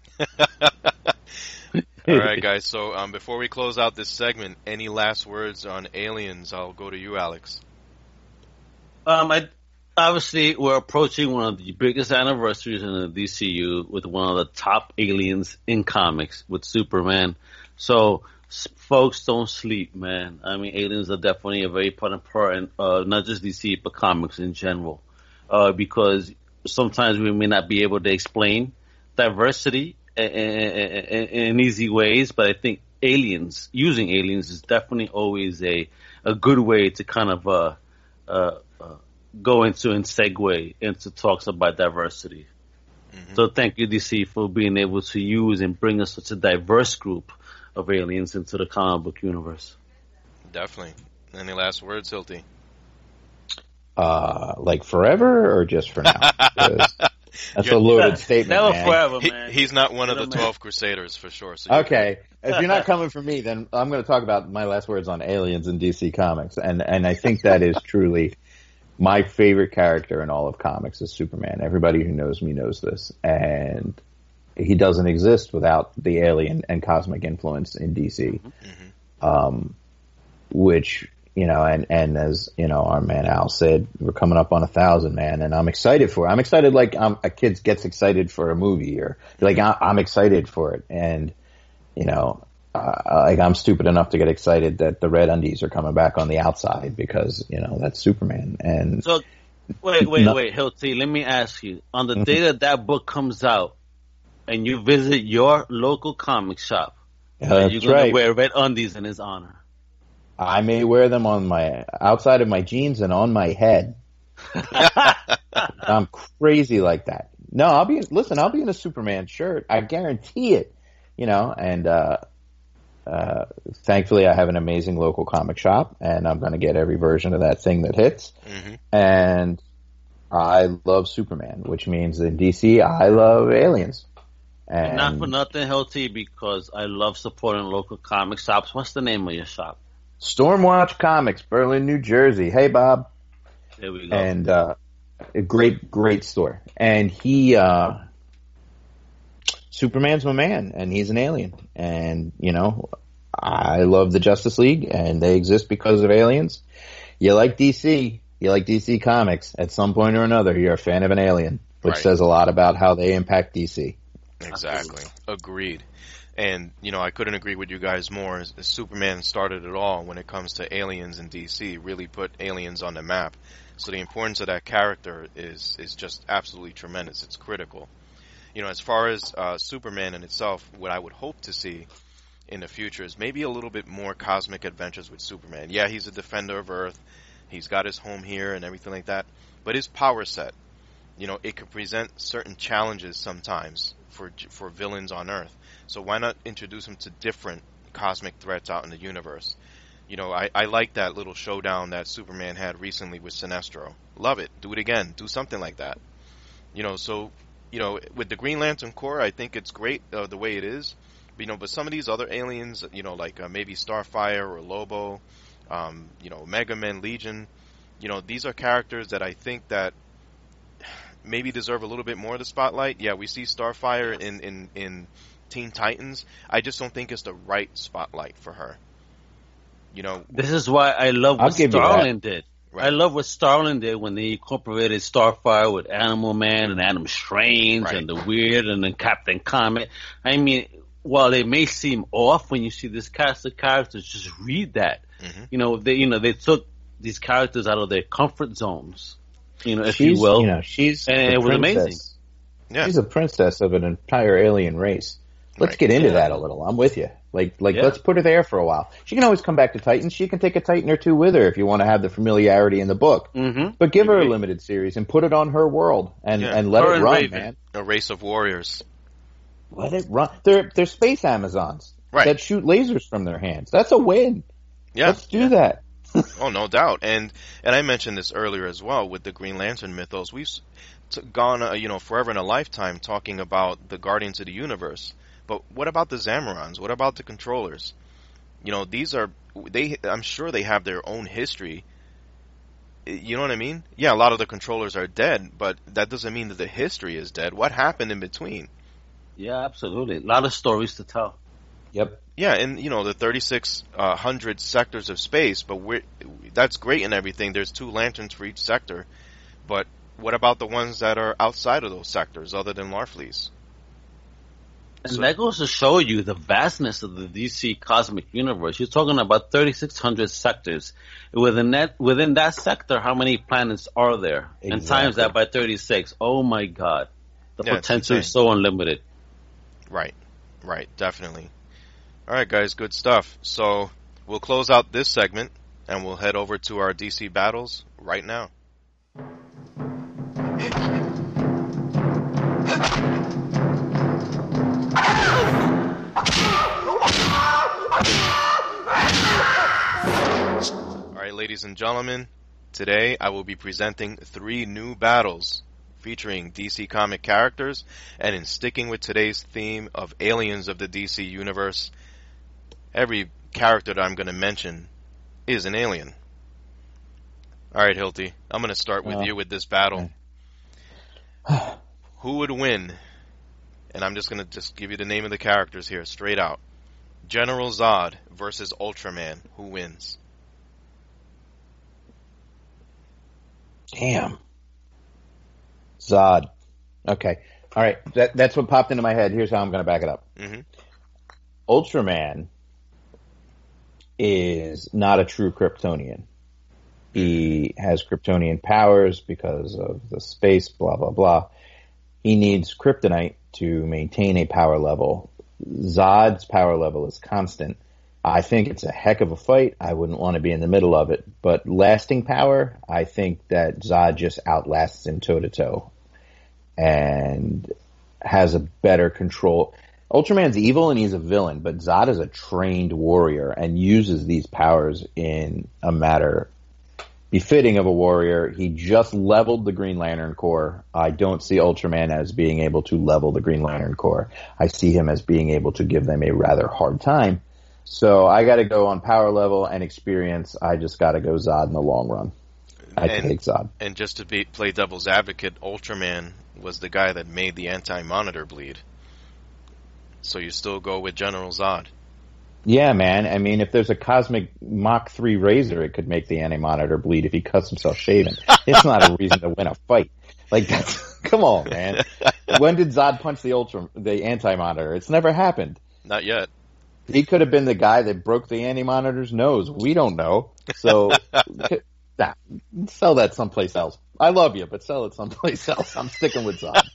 All right, guys. So um, before we close out this segment, any last words on aliens? I'll go to you, Alex. Um, I, obviously, we're approaching one of the biggest anniversaries in the D C U with one of the top aliens in comics with Superman. So, s- folks, don't sleep, man. I mean, aliens are definitely a very important part, in, uh, not just D C, but comics in general. Uh, because sometimes we may not be able to explain diversity in, in, in easy ways, but I think aliens, using aliens is definitely always a, a good way to kind of, uh, uh, uh, go into and segue into talks about diversity. Mhm. So thank you, D C, for being able to use and bring us such a diverse group of aliens into the comic book universe. Definitely. Any last words, Hilty? Uh, like forever or just for now? 'Cause That's a loaded statement, Never man. forever, He, man. he's not one of the What a man. twelve Crusaders for sure. So you- Okay, if you're not coming from me, then I'm going to talk about my last words on aliens in D C Comics, and and I think that is truly my favorite character in all of comics is Superman. Everybody who knows me knows this, and he doesn't exist without the alien and cosmic influence in D C. Mhm. Um, which you know, and and as you know, our man Al said, we're coming up on a thousand, man, and I'm excited for it. I'm excited like um, a kid gets excited for a movie, or like I, I'm excited for it, and you know, uh, like I'm stupid enough to get excited that the red undies are coming back on the outside because you know that's Superman. And So, wait, wait, No. wait, Hilty, let me ask you. On the day that that book comes out and you visit your local comic shop, uh, are you that's going right. to wear red undies in his honor? I may wear them on my outside of my jeans and on my head. I'm crazy like that. No, I'll be listen. I'll be in a Superman shirt. I guarantee it. You know, and uh, uh, thankfully, I have an amazing local comic shop, and I'm going to get every version of that thing that hits. Mhm. And I love Superman, which means in D C, I love aliens. And Not for nothing, Hilty, because I love supporting local comic shops. What's the name of your shop? Stormwatch Comics, Berlin, New Jersey. Hey, Bob. There we go. And uh, a great, great store. And he, uh, Superman's my man, and he's an alien. And, you know, I love the Justice League, and they exist because of aliens. You like D C, you like D C Comics. At some point or another, you're a fan of an alien, which Right. says a lot about how they impact D C. Exactly. Agreed. And, you know, I couldn't agree with you guys more. As- as Superman started it all when it comes to aliens in D C, really put aliens on the map. So the importance of that character is, is just absolutely tremendous. It's critical. You know, as far as uh, Superman in itself, what I would hope to see in the future is maybe a little bit more cosmic adventures with Superman. Yeah, he's a defender of Earth. He's got his home here and everything like that. But his power set, you know, it could present certain challenges sometimes for for villains on Earth. So why not introduce him to different cosmic threats out in the universe? You know, I, I like that little showdown that Superman had recently with Sinestro. Love it. Do it again. Do something like that. You know, so, you know, with the Green Lantern Corps, I think it's great uh, the way it is. But, you know, but some of these other aliens, you know, like uh, maybe Starfire or Lobo, um, you know, Mega Man Legion, you know, these are characters that I think that maybe deserve a little bit more of the spotlight. Yeah, we see Starfire in, in, in Teen Titans. I just don't think it's the right spotlight for her. You know, This is why I love I'll what give you that. Starlin did. Right. I love what Starlin did when they incorporated Starfire with Animal Man and Adam Strange Right. and the Weird and then Captain Comet. I mean, while it may seem off when you see this cast of characters, just read that. Mhm. You know, they you know they took these characters out of their comfort zones. You know, if she's, you will. you know, she's And the it was princess. amazing. yeah. She's a princess of an entire alien race. Let's Right. get into Yeah. that a little. I'm with you. Like, like Yeah. let's put her there for a while. She can always come back to Titans. She can take a Titan or two with her if you want to have the familiarity in the book. Mm-hmm. But give her a Agreed. limited series and put it on her world and, Yeah. and let Her it and run, Raven. man. A race of warriors. Let it run. They're they're space Amazons Right. that shoot lasers from their hands. That's a win. Yeah. Let's do that. Oh, no doubt. And and I mentioned this earlier as well with the Green Lantern mythos. We've s- t- gone, uh, you know, forever in a lifetime talking about the Guardians of the Universe. But what about the Zamorans? What about the Controllers? You know, these are they. I'm sure they have their own history. You know what I mean? Yeah, a lot of the Controllers are dead, but that doesn't mean that the history is dead. What happened in between? Yeah, absolutely. A lot of stories to tell. Yep. Yeah, and you know the thirty-six hundred sectors of space, but we're, that's great and everything. There's two lanterns for each sector, but what about the ones that are outside of those sectors, other than Larfleeze? And So- that goes to show you the vastness of the D C cosmic universe. You're talking about thirty-six hundred sectors. Within that, within that sector, how many planets are there? And times Exactly. that by thirty-six. Oh my God. The Yeah, it's potential is insane. so unlimited. Right, right, definitely. All right, guys, good stuff. So we'll close out this segment, and we'll head over to our D C battles right now. All right, ladies and gentlemen, today I will be presenting three new battles featuring D C comic characters, and in sticking with today's theme of aliens of the D C universe, every character that I'm going to mention is an alien. All right, Hilty, I'm going to start with Uh, you with this battle. Who would win? And I'm just going to just give you the name of the characters here, straight out. General Zod versus Ultraman. Who wins? Damn. Zod. Okay. All right. That, that's what popped into my head. Here's how I'm going to back it up. Mm-hmm. Ultraman is not a true Kryptonian. He has Kryptonian powers because of the space, blah, blah, blah. He needs kryptonite to maintain a power level. Zod's power level is constant. I think it's a heck of a fight. I wouldn't want to be in the middle of it. But lasting power, I think that Zod just outlasts him toe-to-toe and has a better control. Ultraman's evil and he's a villain, but Zod is a trained warrior and uses these powers in a matter befitting of a warrior. He just leveled the Green Lantern Corps. I don't see Ultraman as being able to level the Green Lantern Corps. I see him as being able to give them a rather hard time. So I got to go on power level and experience. I just got to go Zod in the long run. I and, take Zod. And just to be, play devil's advocate, Ultraman was the guy that made the Anti-Monitor bleed. So you still go with General Zod. Yeah, man. I mean, if there's a cosmic Mach three Razor, it could make the Anti-Monitor bleed if he cuts himself shaving. It's not a reason to win a fight. Like, that's, come on, man. When did Zod punch the Ultra, the Anti-Monitor? It's never happened. Not yet. He could have been the guy that broke the Anti-Monitor's nose. We don't know. So, nah, sell that someplace else. I love you, but sell it someplace else. I'm sticking with Zod.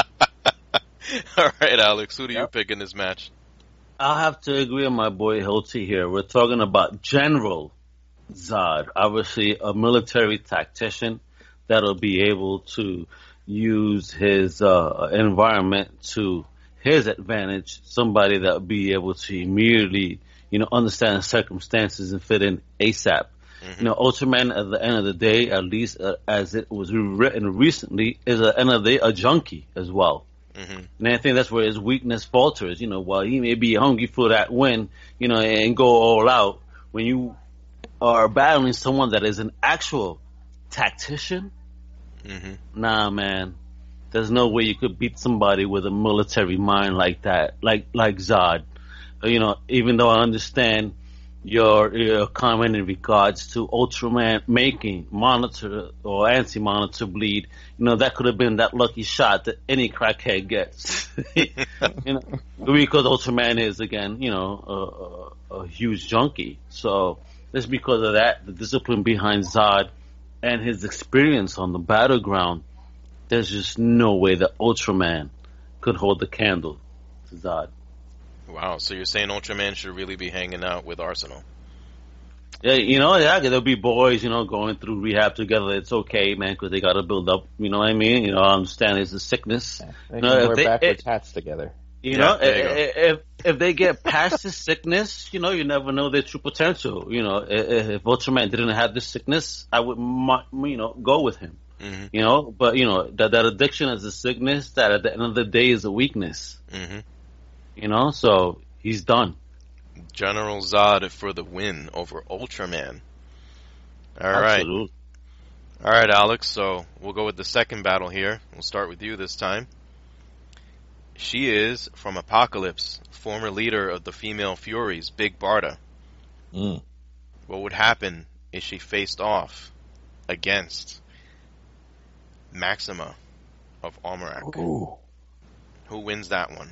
All right, Alex, who do Yep. you pick in this match? I'll have to agree with my boy Hilti here. We're talking about General Zod, obviously a military tactician that'll be able to use his uh, environment to his advantage. Somebody that'll be able to immediately, you know, understand the circumstances and fit in ASAP. Mm-hmm. You know, Ultraman, at the end of the day, at least uh, as it was written recently, is at the end of the day a junkie as well. Mm-hmm. And I think that's where his weakness falters. You know, while he may be hungry for that win, you know, and go all out, when you are battling someone that is an actual tactician, mm-hmm. nah, man, there's no way you could beat somebody with a military mind like that, like like Zod. You know, even though I understand your, your comment in regards to Ultraman making Monitor or Anti-Monitor bleed, you know, that could have been that lucky shot that any crackhead gets. You know, because Ultraman is, again, you know, a, a, a huge junkie. So just because of that, the discipline behind Zod and his experience on the battleground, there's just no way that Ultraman could hold the candle to Zod. Wow, so you're saying Ultraman should really be hanging out with Arsenal? Yeah, you know, yeah, there'll be boys, you know, going through rehab together. It's okay, man, because they got to build up, you know what I mean? You know, I understand it's a sickness. Yeah, they you can know, wear if they, backwards it, hats together. You yeah, know, you if, if if they get past this sickness, you know, you never know their true potential. You know, if, if Ultraman didn't have this sickness, I would, you know, go with him. Mm-hmm. You know, but, you know, that, that addiction is a sickness that at the end of the day is a weakness. Mm-hmm. You know, so he's done. General Zod for the win over Ultraman. All Absolutely. right. All right, Alex, so we'll go with the second battle here. We'll start with you this time. She is from Apocalypse, former leader of the Female Furies, Big Barda. Mm. What would happen if she faced off against Maxima of Armorak? Ooh. Who wins that one?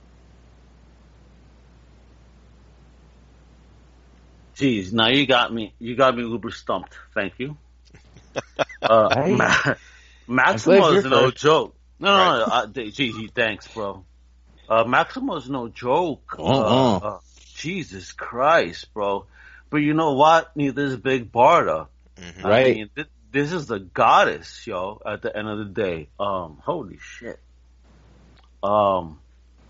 Jeez, now you got me. You got me uber stumped. Thank you. Uh, Hey. Ma- Maximo is you're no first. joke. No, no, Right. no. Uh, gee, thanks, bro. Uh, Maximo's no joke. Uh, Uh-uh. uh, Jesus Christ, bro. But you know what? Neither is Big Barda. Mm-hmm. I Right. mean, th- this is the goddess, yo. At the end of the day, um, holy shit. Um.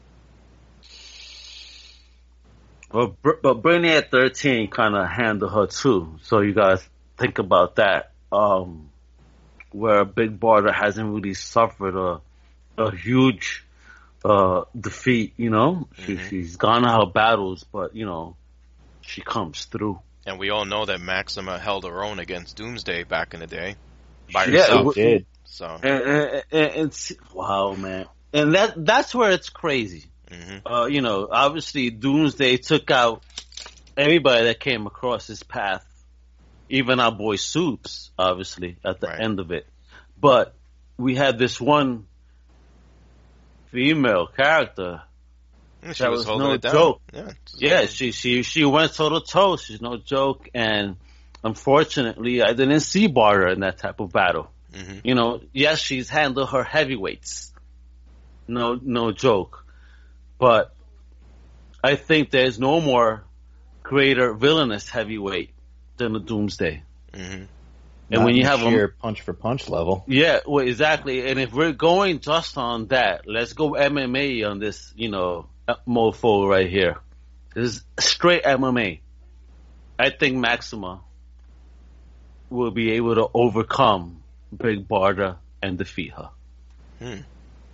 But, Br- but Brittany at thirteen kind of handled her too. So you gotta think about that. Um, where Big Barda hasn't really suffered a a huge uh, defeat. You know, she, Mhm. she's gone out of battles, but you know, she comes through. And we all know that Maxima held her own against Doomsday back in the day by Yeah, herself. She did. So, And, and, and it's wow, man. And that that's where it's crazy. mm-hmm. Uh, you know, obviously Doomsday took out everybody that came across his path, even our boy Soups, obviously, at the Right. end of it. But we had this one female character. she that was, was holding no it down. joke. Yeah, Yeah, she she she went toe to toe. She's no joke, and unfortunately, I didn't see Barda in that type of battle. Mm-hmm. You know, yes, she's handled her heavyweights. No, no joke. But I think there's no more greater villainous heavyweight than the Doomsday. Mm-hmm. And when you have sheer a punch for punch level. yeah, well, exactly. And if we're going just on that, let's go M M A on this, you know, mofo right here. This is straight M M A. I think Maxima will be able to overcome Big Barda and defeat her. Hmm.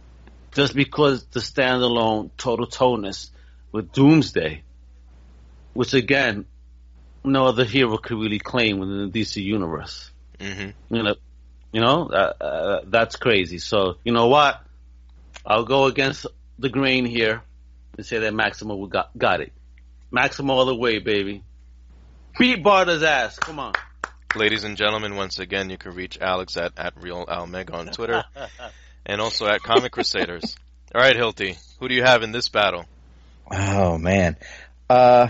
Just because the standalone total toneness with Doomsday, which again, no other hero could really claim within the D C universe. Mm-hmm. You know, you know uh, uh, that's crazy. So you know what? I'll go against the grain here and say that Maximo got got it. Maximo all the way, baby. Beat Barda's ass. Come on. Ladies and gentlemen, once again, you can reach Alex at, at Real Almega on Twitter and also at Comic Crusaders. All right, Hilty, who do you have in this battle? Oh, man. Uh,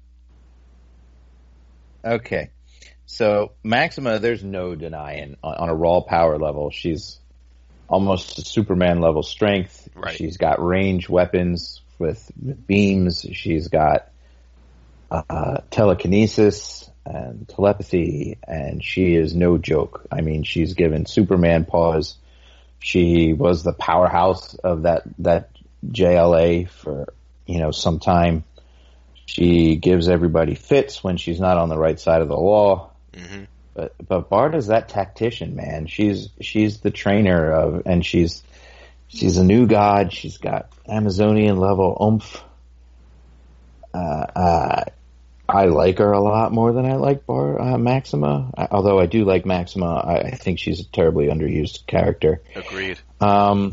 okay. So, Maxima, there's no denying. On, on a raw power level, she's almost a Superman level strength. Right. She's got range weapons with, with beams. She's got uh, telekinesis and telepathy, and she is no joke. I mean, she's given Superman paws. She was the powerhouse of that that J L A for, you know, some time. She gives everybody fits when she's not on the right side of the law. Mm-hmm. But but Barda's that tactician, man. She's she's the trainer of, and she's she's a new god. She's got Amazonian level oomph. Uh, uh, I like her a lot more than I like Bar uh, Maxima. I, although I do like Maxima, I, I think she's a terribly underused character. Agreed. Um,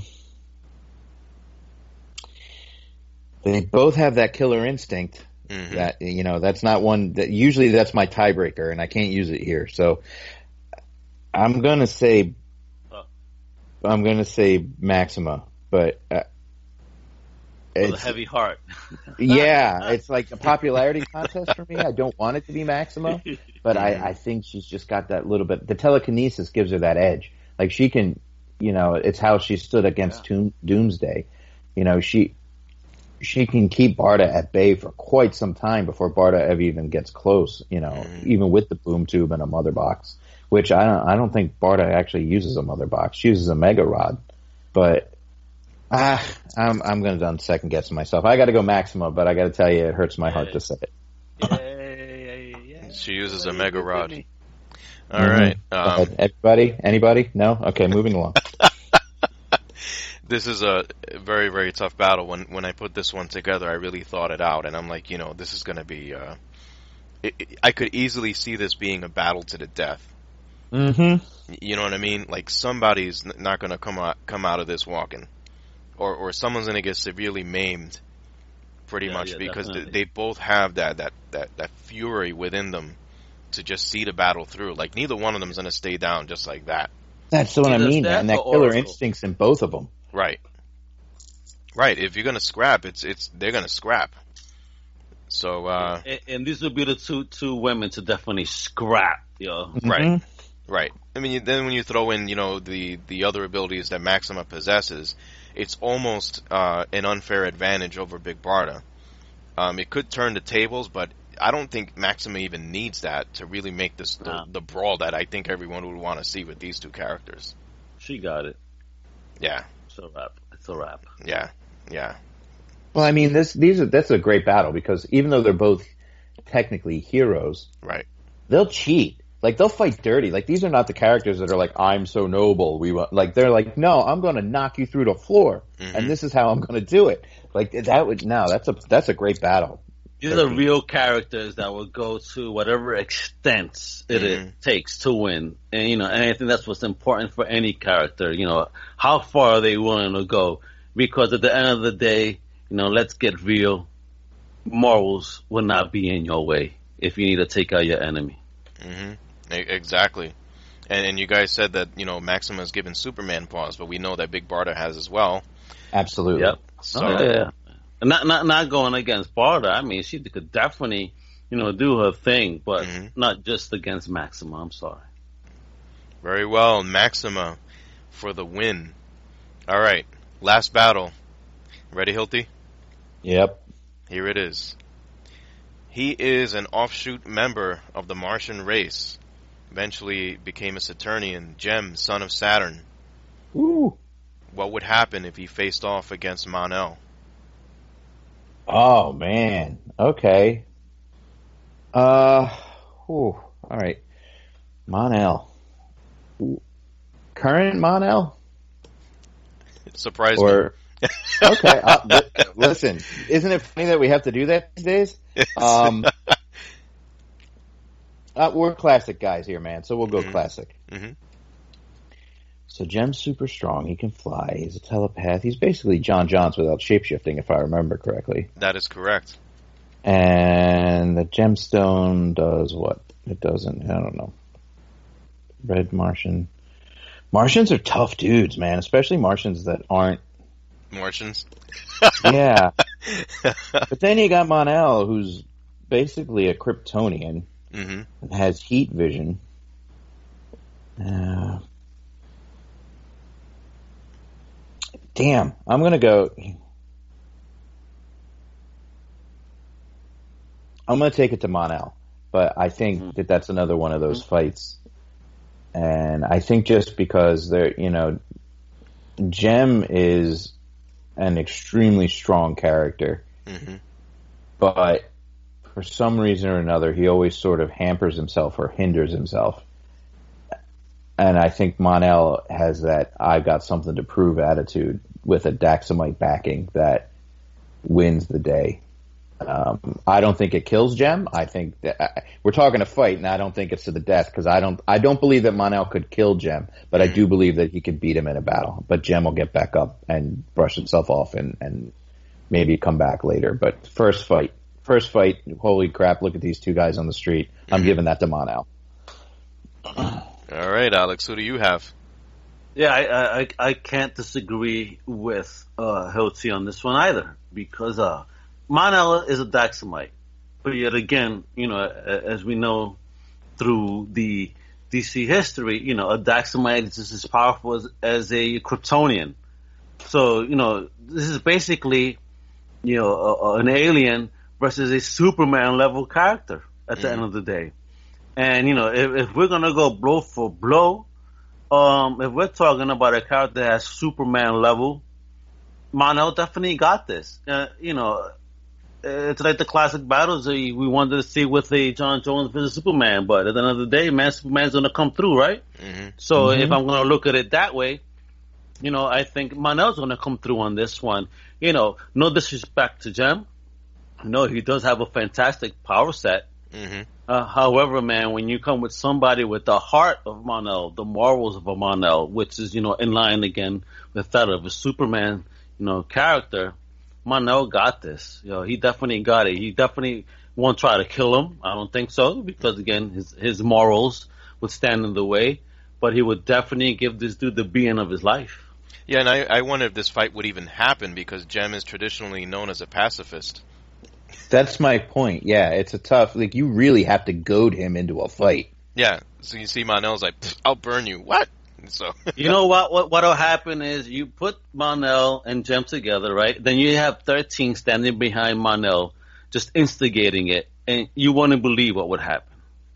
they both have that killer instinct. Mm-hmm. That, you know, that's not one that usually that's my tiebreaker, and I can't use it here. So I'm gonna say I'm gonna say Maxima, but. Uh, With a heavy heart. Yeah, it's like a popularity contest for me. I don't want it to be Maxima, but I, I think she's just got that little bit. The telekinesis gives her that edge. Like she can, you know, it's how she stood against yeah. Toom, Doomsday. You know, she she can keep Barda at bay for quite some time before Barda ever even gets close. You know, mm-hmm. even with the boom tube and a mother box, which I don't I don't think Barda actually uses a mother box. She uses a mega rod, but. Ah, I'm I'm going to second guess myself. I got to go Maxima, but I got to tell you, it hurts my heart to say it. Yeah, yeah, yeah. She uses a mega rod. All mm-hmm. right. Um, Everybody? Anybody? No? Okay, moving along. This is a very, very tough battle. When when I put this one together, I really thought it out, and I'm like, you know, this is going to be. Uh, it, it, I could easily see this being a battle to the death. Mm-hmm. You know what I mean? Like somebody's not going to come out come out of this walking. Or, or someone's going to get severely maimed, pretty yeah, much, yeah, because they, definitely. they both have that, that, that, that fury within them to just see the battle through. Like, neither one of them is going to stay down just like that. That's what Either I mean, Steph man. That or killer Oracle. instinct's in both of them. Right. Right. If you're going to scrap, it's it's they're going to scrap. So, uh... And, and these would be the two two women to definitely scrap, yo. Mm-hmm. Right. Right. I mean, then when you throw in, you know, the, the other abilities that Maxima possesses, it's almost uh, an unfair advantage over Big Barda. Um, it could turn the tables, but I don't think Maxima even needs that to really make this the, No. the brawl that I think everyone would want to see with these two characters. She got it. Yeah, It's a wrap. It's a wrap. yeah, yeah. Well, I mean, this these are that's a great battle because even though they're both technically heroes, Right. they'll cheat. Like they'll fight dirty. Like these are not the characters that are like, I'm so noble. We want, like they're like, no, I'm going to knock you through the floor, Mm-hmm. and this is how I'm going to do it. Like that would no, that's a that's a great battle. These are real characters that will go to whatever extent it, Mhm. it takes to win. And, you know, and I think that's what's important for any character. You know, how far are they willing to go? Because at the end of the day, you know, let's get real. Morals will not be in your way if you need to take out your enemy. Mm-hmm. E- exactly. And, and you guys said that, you know, Maxima's given Superman paws, but we know that Big Barda has as well. Absolutely. Yep. So, Oh, yeah, yeah. Not not not going against Barda. I mean, she could definitely, you know, do her thing, but Mhm. not just against Maxima. I'm sorry. very well. Maxima for the win. All right. Last battle. Ready, Hilty? Yep. Here it is. He is an offshoot member of the Martian race. Eventually became a Saturnian, Gem, son of Saturn. Ooh. What would happen if he faced off against Mon-El? Oh man. Okay. Uh. Whew. All right. Mon-El. Ooh. Current Mon-El Surprise or me. Okay, uh, listen, isn't it funny that we have to do that these days? Um, uh, we're classic guys here, man, so we'll go mm-hmm. classic. Mm-hmm. So Jem's super strong. He can fly. He's a telepath. He's basically John Johns without shapeshifting, if I remember correctly. That is correct. And the gemstone does what? It doesn't. I don't know. Red Martian. Martians are tough dudes, man, especially Martians that aren't Martians. Yeah. But then you got Mon-El, who's basically a Kryptonian, mm-hmm. and has heat vision. Uh, damn, I'm gonna go. I'm gonna take it to Mon-El, but I think mm-hmm. that that's another one of those mm-hmm. fights. And I think just because they're, you know, Jem is an extremely strong character, mm-hmm. but for some reason or another, he always sort of hampers himself or hinders himself. And I think Mon-El has that "I've got something to prove" attitude with a Daxamite backing that wins the day. Um, I don't think it kills Jem. I think that uh, we're talking a fight, and I don't think it's to the death because I don't. I don't believe that Mon-El could kill Jem, but I do believe that he could beat him in a battle. But Jem will get back up and brush himself off, and, and maybe come back later. But first fight, first fight. Holy crap! Look at these two guys on the street. I'm giving that to Mon-El. All right, Alex. Who do you have? Yeah, I I, I can't disagree with uh, Hilti on this one either because uh. Mon-El is a Daxamite, but yet again, you know, as we know through the D C history, you know, a Daxamite is just as powerful as, as a Kryptonian. So, you know, this is basically, you know, a, a, an alien versus a Superman level character at the mm. end of the day. And, you know, if, if we're going to go blow for blow, um, if we're talking about a character that has Superman level, Mon-El definitely got this. Uh, you know, it's like the classic battles we wanted to see with the John Jones versus Superman, but at the end of the day, man, Superman's going to come through, right? Mm-hmm. So mm-hmm. if I'm going to look at it that way, you know, I think Mon-El's going to come through on this one. You know, no disrespect to Jem. You know, he does have a fantastic power set. Mm-hmm. Uh, however, man, when you come with somebody with the heart of Mon-El, the morals of a Mon-El, which is, you know, in line again with that of a Superman, you know, character, Mon-El got this. You know, he definitely got it. He definitely won't try to kill him. I don't think so because, again, his his morals would stand in the way. But he would definitely give this dude the being of his life. Yeah, and I, I wonder if this fight would even happen because Jem is traditionally known as a pacifist. That's my point. Yeah, it's a tough. Like you really have to goad him into a fight. Yeah. So you see, Mon-El's like, "I'll burn you." What? So you know what? What what'll happen is you put Mon-El and Jem together, right? Then you have thirteen standing behind Mon-El, just instigating it, and you wouldn't believe what would happen.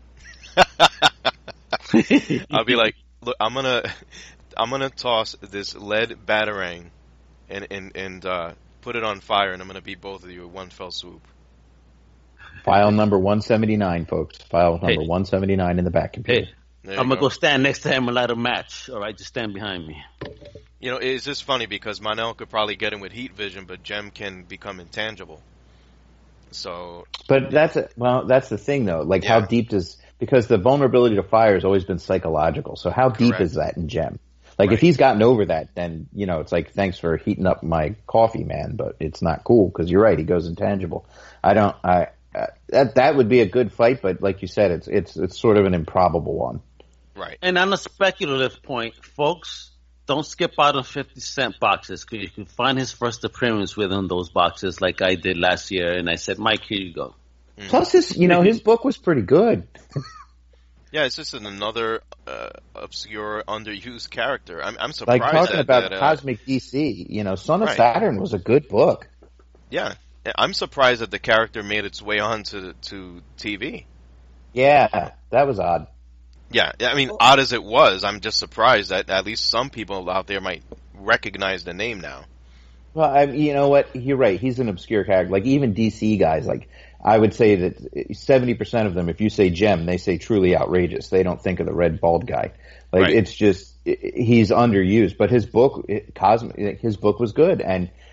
I'll be like, "Look, I'm gonna, I'm gonna toss this lead batarang, and and and uh, put it on fire, and I'm gonna beat both of you with one fell swoop." File number one seventy-nine, folks. File number hey. one seventy-nine in the back computer. Hey. I'm going to go stand next to him and light a match. All right, just stand behind me. You know, it's just funny because Mon-El could probably get him with heat vision, but Jem can become intangible. So, But that's, a, well, that's the thing, though. Like, yeah. how deep does, because the vulnerability to fire has always been psychological. So how deep Correct. is that in Jem? Like, right. if he's gotten over that, then, you know, it's like, thanks for heating up my coffee, man, but it's not cool because you're right, he goes intangible. I don't, I, uh, that, that would be a good fight, but like you said, it's, it's, it's sort of an improbable one. Right. And on a speculative point, folks, don't skip out on fifty cent boxes because you can find his first appearance within those boxes like I did last year. And I said, Mike, here you go. Mm-hmm. Plus, his, you know, his book was pretty good. Yeah, it's just another uh, obscure, underused character. I'm, I'm surprised. Like talking that, about that, uh, Cosmic D C, you know, Son of right. Saturn was a good book. Yeah. I'm surprised that the character made its way onto to T V. Yeah, that was odd. Yeah, I mean, odd as it was, I'm just surprised that at least some people out there might recognize the name now. Well, I, you know what? You're right. He's an obscure character. Like, even D C guys, like, I would say that seventy percent of them, if you say Jem, they say truly outrageous. They don't think of the red bald guy. Like, right. it's just, he's underused. But his book, Cosmic, his book was good. And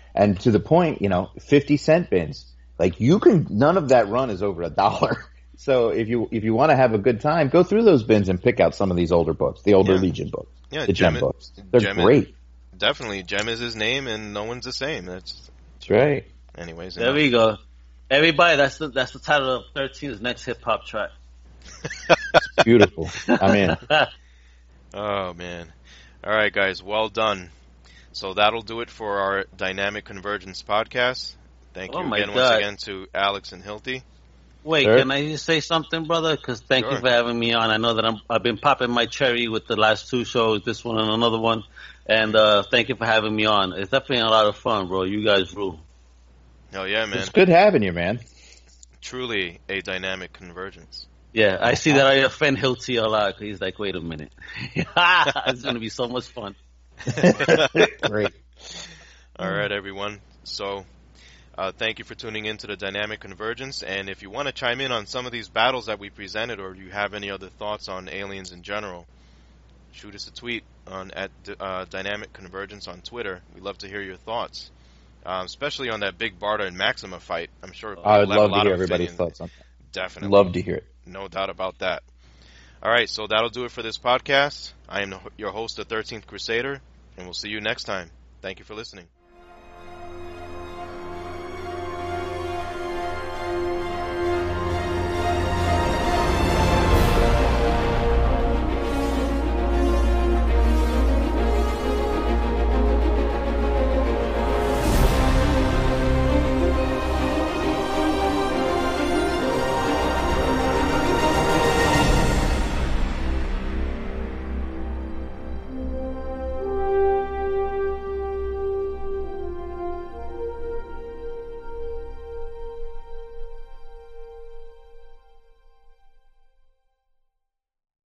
And to the point, you know, fifty cent bins. Like you can, none of that run is over a dollar. So if you if you want to have a good time, go through those bins and pick out some of these older books, the older Yeah. Legion books, Yeah, the Gem, Gem- books. They're Gem- great. Definitely, Gem is his name, and no one's the same. That's, That's right. anyways. There enough. we go. Everybody, that's the that's the title of thirteen's next hip hop track. Beautiful. I'm in. Oh man! All right, guys. Well done. So that'll do it for our Dynamic Convergence podcast. Thank you Oh, my again, once God. again, to Alex and Hilty. Wait, Sure. can I just say something, brother? Because thank Sure. you for having me on. I know that I'm, I've been popping my cherry with the last two shows, this one and another one. And uh, thank you for having me on. It's definitely a lot of fun, bro. You guys rule. Hell yeah, man! It's good having you, man. Truly a dynamic convergence. Yeah, I see that I offend Hilty a lot. He's like, wait a minute. It's going to be so much fun. Great. All right, everyone. So, uh, thank you for tuning in to the Dynamic Convergence. And if you want to chime in on some of these battles that we presented, or you have any other thoughts on aliens in general, shoot us a tweet on at uh, Dynamic Convergence on Twitter. We'd love to hear your thoughts, um, especially on that big Barta and Maxima fight. I'm sure people I would have a love to lot hear of everybody's opinion. thoughts on that. Definitely, Love to hear it. no doubt about that. All right, so that'll do it for this podcast. I am your host, the thirteenth Crusader, and we'll see you next time. Thank you for listening.